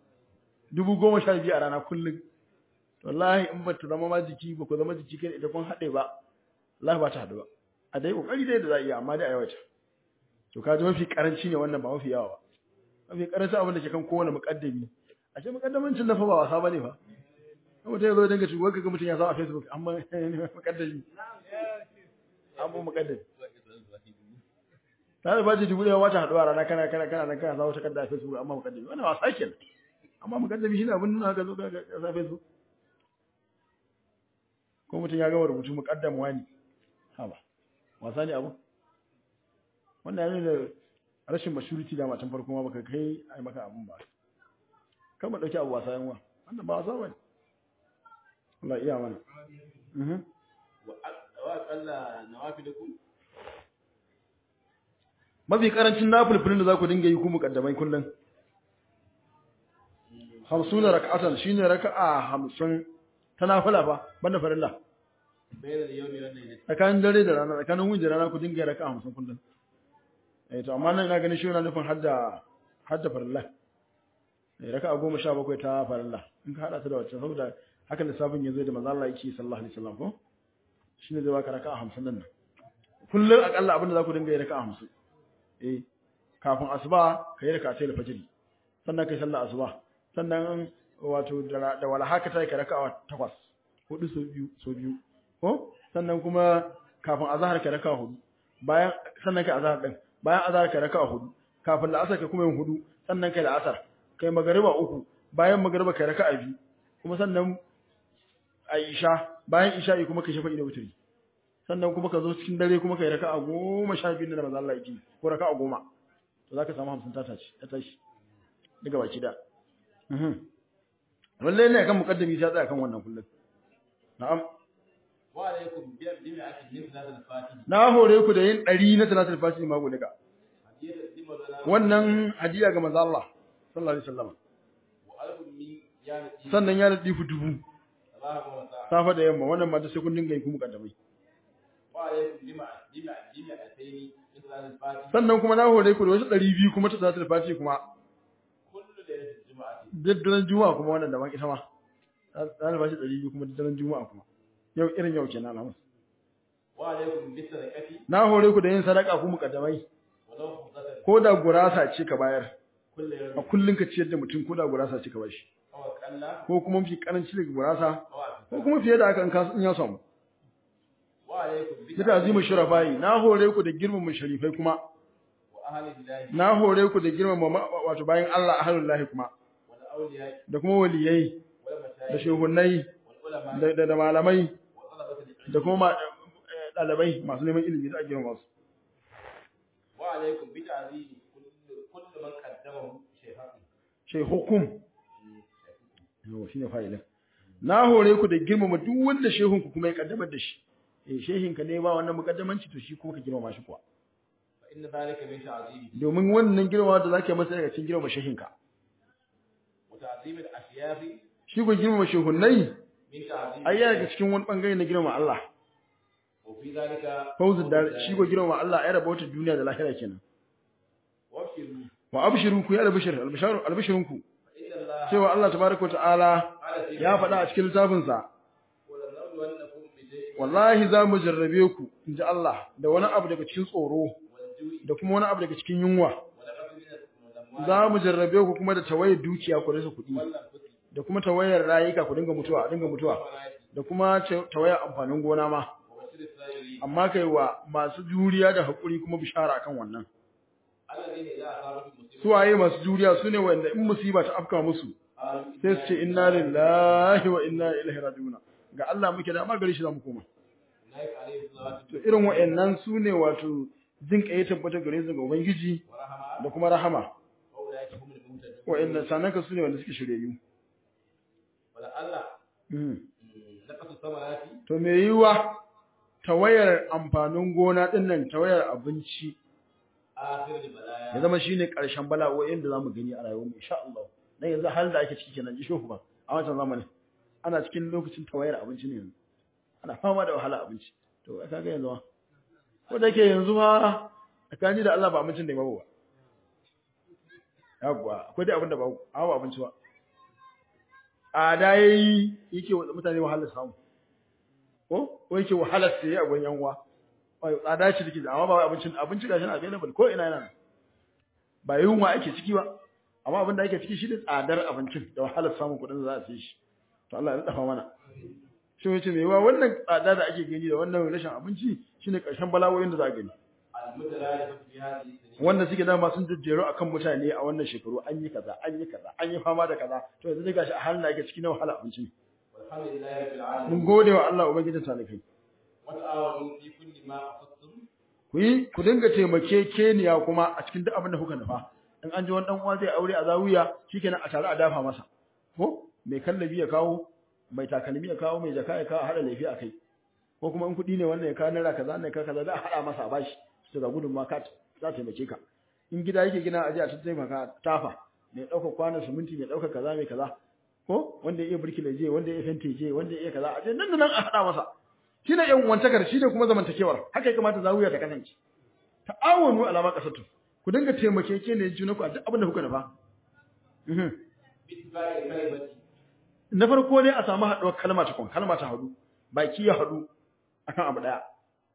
10,012 a rana kullum wallahi in ba ta zama ma jiki ba ku zama jiki kai da kun haɗe ba wallahi ba ta hadu ba a dai kokari dai da za a iya amma dai a yawaita to ka ji mafi karanci ne wannan ba mafi yawa ba mafi karanci abin da ke kan kowane muqaddami a ce muqaddamancin na fa ba wasa bane fa mutum ya zo dinga shigo kaga mutum ya sa a Facebook amma mukaddami mukaddami ta da baje dubu da wata haduwa rana kana za wata kadda a Facebook amma mukaddami wannan wasa kenan amma mukaddami shine abin nuna haka zo ka sa Facebook ko mutum ya gama rubutu mukaddam wani haba wasa ne abu wannan yana da rashin maturity da matan farko ma baka kai ai maka abun ba kar mu dauki abu wasa yanwa wannan ba wasa bane Allah iya mana wa qalla nawafilukum mafi karancin nafilfilin da za ku dinga yi ku mukaddamai kullun 50 rak'atan shine raka'a 50 ta nafila fa banda farilla bayar da yawmi wannan ne tsakanin dare da rana tsakanin wuni da rana ku dinga raka'a 50 kullun to amma nan ina ganin shi yana nufin hadda farilla raka'a 17 ta farilla in ka hada ta da wacce saboda haka lissafin yazo da manzo Allah yake sallallahu alaihi wasallam ko shine zai baka raka'a 50 nan kullun akalla abinda za ku dinga yi raka'a 50 kafin asuba kai raka'a sai fajr sannan kai sallar asuba sannan wato da wala haka tai ka raka'a 8 hudu so biyu ko sannan kuma kafin azhar ka raka'a 4 bayan sannan kai azhar din bayan azhar ka raka'a 4 kafin la'asar ka kuma yin 4 sannan kai la'asar kai magariba 3 bayan magariba kai raka'a 2 kuma sannan aisha bayan isha'i kuma kai shafa'i da wutri sannan kuma ka zo cikin dare kuma kai raka'a 12 da manzo Allah yake ko raka'a 10 to zaka samu 50 ta tashi daga baki da wallahi ne kan mukaddimi sai tsaya kan wannan kullum na'am wa alaikum bi mi'ati min salatul fatih na hore ku da yin 100 na salatul fatih ma gode ka wannan hadiya ga manzo Allah sallallahu alaihi wasallam wa alaikum min ya sannan ya radi fu dubu safa da yamma wannan ma da sai kun dinga yi ku mukaddamai wa alaikum bi mi'ataini min salatul fatih sannan kuma na hore ku da wasu 200 kuma ta salatul fatih kuma daren juma'a kuma wannan da ban ita ma zan ba shi 200 kuma daren juma'a kuma yau irin yau kenan alhamis wa alaikum bis sadaqati na hore ku da yin sadaka ku mukaddamai ko da gurasa ce ka bayar a kullun ka ciyar da mutum ko da gurasa ce ka bashi ko kuma fi karanci daga gurasa ko kuma fiye da haka in ya samu wa alaikum bi ta'zimu shurafai na hore ku da girmama sharifai kuma na hore ku da girmama wato bayan Allah ahlullahi kuma da kuma waliyai da shehunai da malamai da kuma dalibai masu neman ilimi da girmama su wa alaikum bi ta'zimi kullu man qaddamahu shehukum yau shine fa'ila na hore ku da girmama duk wanda shehun ku kuma ya kaddamar da shi shehin ka ne ba wannan mukaddamanci to shi kuma ka girmama shi kuwa inna zalika min ta'zimi domin wannan girma da zaka masa daga cikin girma shehinka wa ta'zim al-ashyaf shi ko girma shehunnai min ta'zim ayya daga cikin wani bangare na girma Allah wa fi zalika fawzud dar shi ko girma Allah ya rabota duniya da lahira kenan wa abshiru ku ya albishirunku cewa Allah tabaaraka ta'ala ya faɗa a cikin littafin sa wallahi za mu jarrabe ku inji Allah da wani abu daga cikin tsoro da kuma wani abu daga cikin yunwa za mu jarrabe ku kuma da tawayar dukiya ku rasa kuɗi da kuma tawayar rayuka ku dinga mutuwa da kuma tawayar amfanin gona ma amma kai wa masu juriya da haƙuri kuma bishara akan wannan su waye masu juriya su ne wanda in musiba ta afka musu sai su ce inna lillahi wa inna ilaihi raji'un ga Allah muke da amma gari shi zamu koma to irin wayannan su ne wato jin kai tabbata gare su ga ubangiji da kuma rahama wa'inda sanaka su ne wanda suke shiryayyu wala Allah laqatu samarati to me yiwa tawayar amfanin gona din nan tawayar abinci akhir balaya ya zama shine karshen bala'o'in da zamu gani a rayuwar mu insha Allah dan yanzu har da ake ciki kenan ji shofu ba a wancan zamanin ana cikin lokacin tawayar abinci ne yanzu ana fama da wahala abinci to kaga yanzu ma ko da yake yanzu ma tsakani da Allah ba abincin da babu ba yagwa akwai dai abin da babu amma abinci ba a da yake wa mutane wahalar samu ko yake wahalar sai a gwan yanwa wai tsada shi take amma ba abinci gashi na available ko ina yana ba yunwa ake ciki ba amma abin da ake ciki shi da tsadar abincin da wahalar samun kuɗin da za a sai shi to Allah ya dafa mana shi yace me wa wannan tsada da ake gani da wannan rashin abinci shine karshen bala'o'in da za a gani wanda suke dama sun jejjero akan mutane a wannan shekaru an yi kaza an yi kaza an yi fama da kaza to yanzu dai gashi a halin da ake cikin wahala abinci mun gode wa Allah ubangijin talikai ku dinga taimakekeniya kuma a cikin duk abin da kuka nufa in an ji wani dan uwa zai aure a zawiya shikenan a tare a dafa masa ko mai kallabi ya kawo mai takalmi ya kawo mai jaka ya kawo hada laifi a kai ko kuma in kudi ne wannan ya kawo naira kaza ne kaza da hada masa a bashi to ga gudun ma ka za ta taimake ka in gida yake gina aje a taimaka tafa mai dauka kwana siminti mai dauka kaza mai kaza ko wanda ya iya burkila je wanda ya iya fenti je wanda ya iya kaza aje nan da nan a hada masa shi ne yan wantakar shi ne kuma zamantakewar haka ya kamata zawiya ta kasance ta'awunu alama kasatu ku dinga taimakeke ne juna ku a duk abin da kuka nufa na farko ne a samu haɗuwar kalma ta kalma ta haɗu baki ya haɗu akan abu ɗaya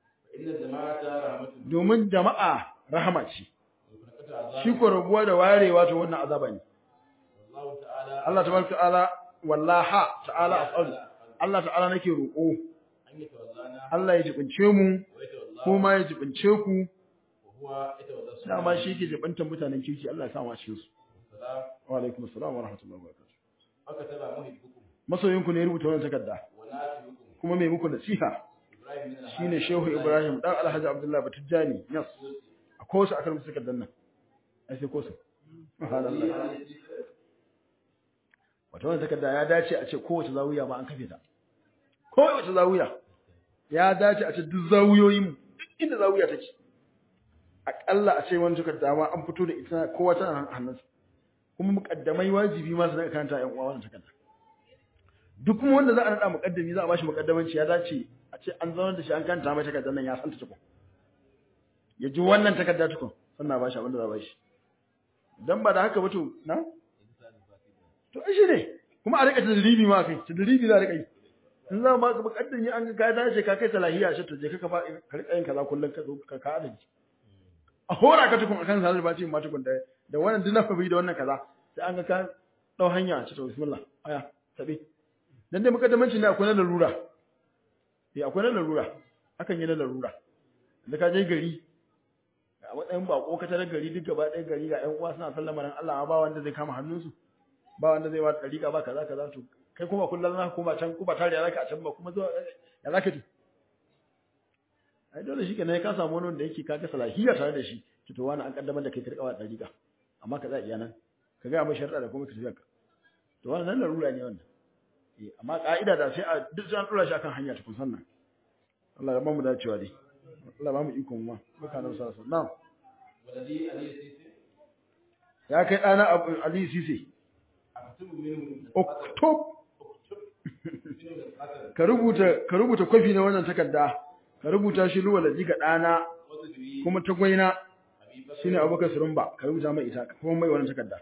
domin jama'a rahama ce shi ko rabuwa da warewa to wannan azaba ne Allah tabaraka ta'ala wallaha ta'ala as'alu Allah ta'ala nake roƙo Allah ya jibince mu kuma ya jibince ku dama shi yake jibintan mutanen kirki Allah ya sa mu a cikin su wa alaikum assalam wa rahmatullahi wa barakatuh masoyinku ne rubuta wannan takarda kuma mai muku nasiha shine Shehu Ibrahim dan Alhaji Abdullahi Batijani yes a kosa akan rubuta takardar nan ai sai kosa subhanallah wato wannan takarda ya dace a ce kowace zawiya ma an kafe ta kowace zawiya ya dace a ce duk zawiyoyin mu duk inda zawiya take akalla a ce wannan takarda ma an fito da ita kowa tana hannunsa kuma mukaddamai wajibi ma su daga karanta ƴan uwa wannan takarda duk kuma wanda za a nada mukaddami za a bashi mukaddamanci ya dace a ce an zauna da shi an kanta mai takardar nan ya san ta tukun ya ji wannan takarda tukun sannan ba shi abin da za a bashi dan ba da haka ba to na to shi ne kuma a rika tadribi ma kai tadribi za a rika yi in za ma ka mukaddami an ga ka dace ka kai salahiya shi to je ka fa ka rika yin kaza kullun ka adalci a hora ka tukun akan sanar ba ce ma tukun da wannan dinafa bi da wannan kaza sai an ga ka dau hanya ce to bismillah aya tabi dan dai mukaddamanci ne akwai na larura akwai na larura akan yi na larura da ka je gari a matsayin bako ka tare gari duk gaba ɗaya gari ga ƴan uwa suna sallama ran Allah ba wanda zai kama hannunsu ba wanda zai ba dariƙa ba kaza kaza to kai kuma kullun za ka koma can kuma tare ya zaka a can ba kuma zuwa ya zaka ji ai dole shi kenan ka samu wani da yake kaga salahiyya tare da shi to wani an kaddamar da kai ka rikawa dariƙa amma ka za iya nan ka ga mai sharɗa da kuma ka tafi to wannan larura ne wannan amma ka'ida da sai a duk an dora shi akan hanya tukun sannan Allah ya ba mu dacewa dai Allah ba mu iko mu muka nan sa na'am waladi ali sisi ya kai dana ali sisi oktob ka rubuta kwafi na wannan takarda ka rubuta shi ruwa da ga dana kuma ta gwaina shine Abubakar Surumba ka rubuta mai ita kuma mai wannan takarda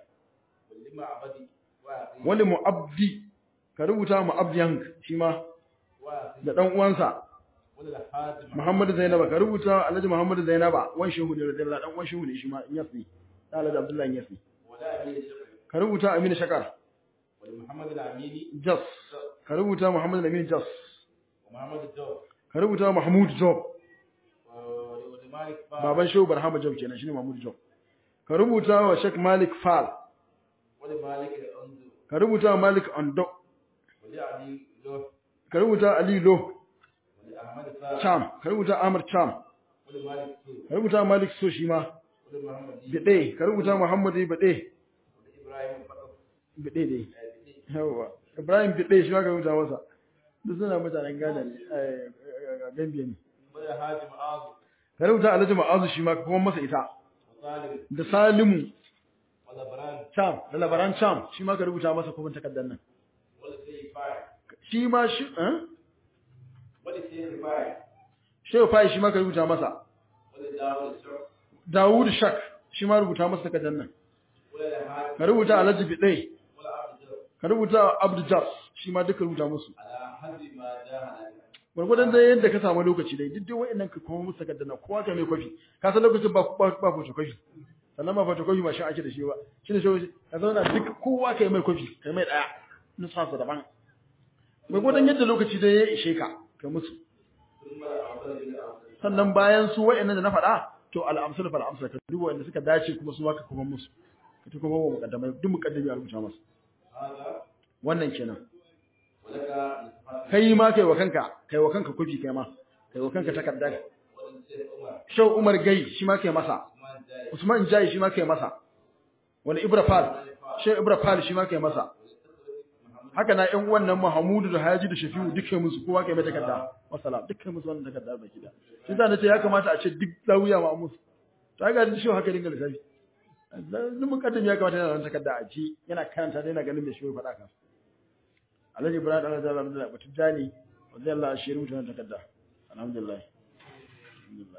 wali mu'abdi ka rubuta mu abdiyan shi ma da dan uwansa Muhammadu Zainaba ka rubuta Alhaji Muhammadu Zainaba wan shehu ne radiyallahu dan wan shehu ne shi ma in yasni da Alhaji Abdullahi yasni ka rubuta Aminu Shakar Muhammad al-Amini Jas ka rubuta Muhammad al-Amini Jas ka rubuta Mahmud Job baban shehu Barhama Job kenan shine Mahmud Job ka rubuta wa Sheikh Malik Fal ka rubuta Malik Ondo ka rubuta Ali Lo Cham ka rubuta Ahmad Cham ka rubuta Malik So shi ma Bide ka rubuta Muhammadu Bide Bide dai yawa Ibrahim Bide shi ma ka rubuta masa duk suna mutanen Ghana ne Gambia ne ka rubuta Alhaji Ma'azu shi ma kuma masa ita da Salimu Cham da Labaran Cham shi ma ka rubuta masa kuma takardar nan shi ma shi Shehu Fai shi ma ka rubuta masa Dawud Shak shi ma rubuta masa takardar nan ka rubuta Alhaji Bidai ka rubuta Abdu Jas shi ma duka rubuta musu gurgudan da yadda ka samu lokaci dai duk wa'annan ka kuma musu takardar nan kowa ka mai kofi ka san lokacin ba photocopy sannan ba photocopy ma shi ake da shi ba shi ne shi ka zauna duk kowa kai mai kofi kai mai daya nusa sa daban mai gwadon yadda lokaci dai ya ishe ka ka musu ثم الأمثال بالأمثال sannan bayan su wa'annan da na faɗa to al'amsal fal amsal ka duba wanda suka dace kuma su ka kuma musu ka ta kuma mukaddamai duk mukaddami a rubuta masa هذا wannan kenan ولك نصفات kai ma kai wa kanka kufi kai ma kai wa kanka takarda ولنسير عمر shau Umar Gai shi ma kai masa عثمان جاي Usman Jai shi ma kai masa wani Ibrafal shau Ibrafal shi ma kai masa haka na ƴan wannan Mahamudu da Haji da Shafi'u dukkan musu kowa kai mai takarda wassalam dukkan musu wannan takarda baki da shi da nace ya kamata a ce duk zawiya ma musu to ga da shi haka dinga lissafi dan mukaddam ya kamata yana da takarda a ji yana karanta da yana ganin me shi ya faɗa kan Alhaji Ibrahim Allah ta zama da batun jani radiyallahu anhu shi rubuta wannan takarda alhamdulillah alhamdulillah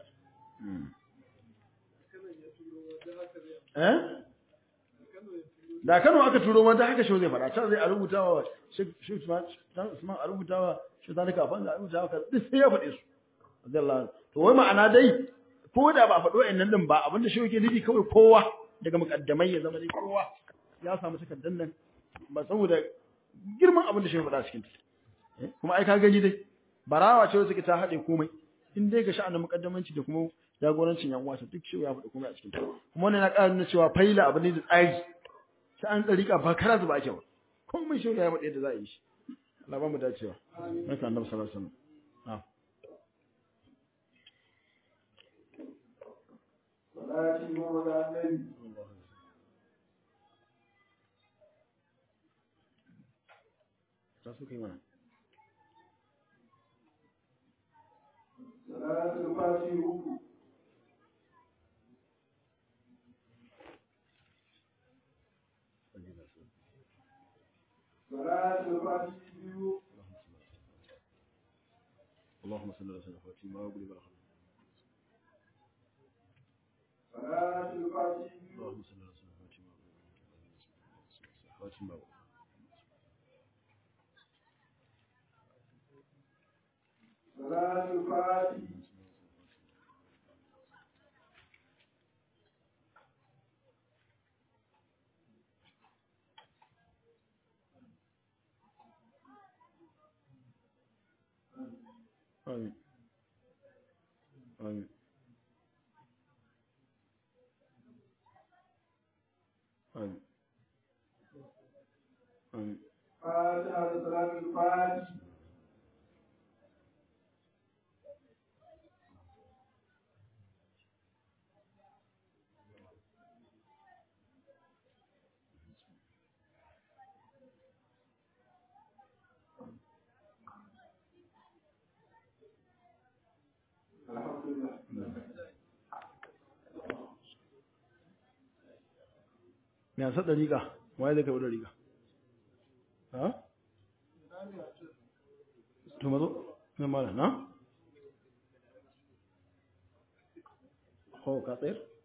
da Kano aka turo wanda haka shi zai fara can zai a rubuta wa shi Usman a rubuta wa shi zalika a fanza a rubuta wa duk sai ya faɗe su radiyallahu to wai ma'ana dai ko da ba a faɗo ɗan nan ba abinda shi yake nufi kawai kowa daga mukaddamai ya zama dai kowa ya samu takardar nan ba saboda girman abin da shi faɗa cikin ta kuma ai ka gani dai barawa ce wacce ta haɗe komai in dai ga sha'anin mukaddamanci da kuma jagorancin yan uwa duk shi ya faɗa komai a cikin ta kuma wannan na ƙara nuna cewa faila abu ne da tsari sai an tsarika ba kara zuba ake ba komai shi ya faɗa yadda za a yi shi Allah ba mu dacewa barka annabi sallallahu alaihi wasallam salati wa annabi ta su kai mana salatul fatihi uku salatul fatihi biyu اللهم صل على سيدنا محمد ما يقول بالخير salatul fatihi biyu اللهم صل على سيدنا محمد ما يقول salatul fatihi آمين آمين آمين آمين fatiha da salatul fatihi alhamdulillah me yasa dariƙa waye zai kai dariƙa ha to mazo me mala na ko ka tsayar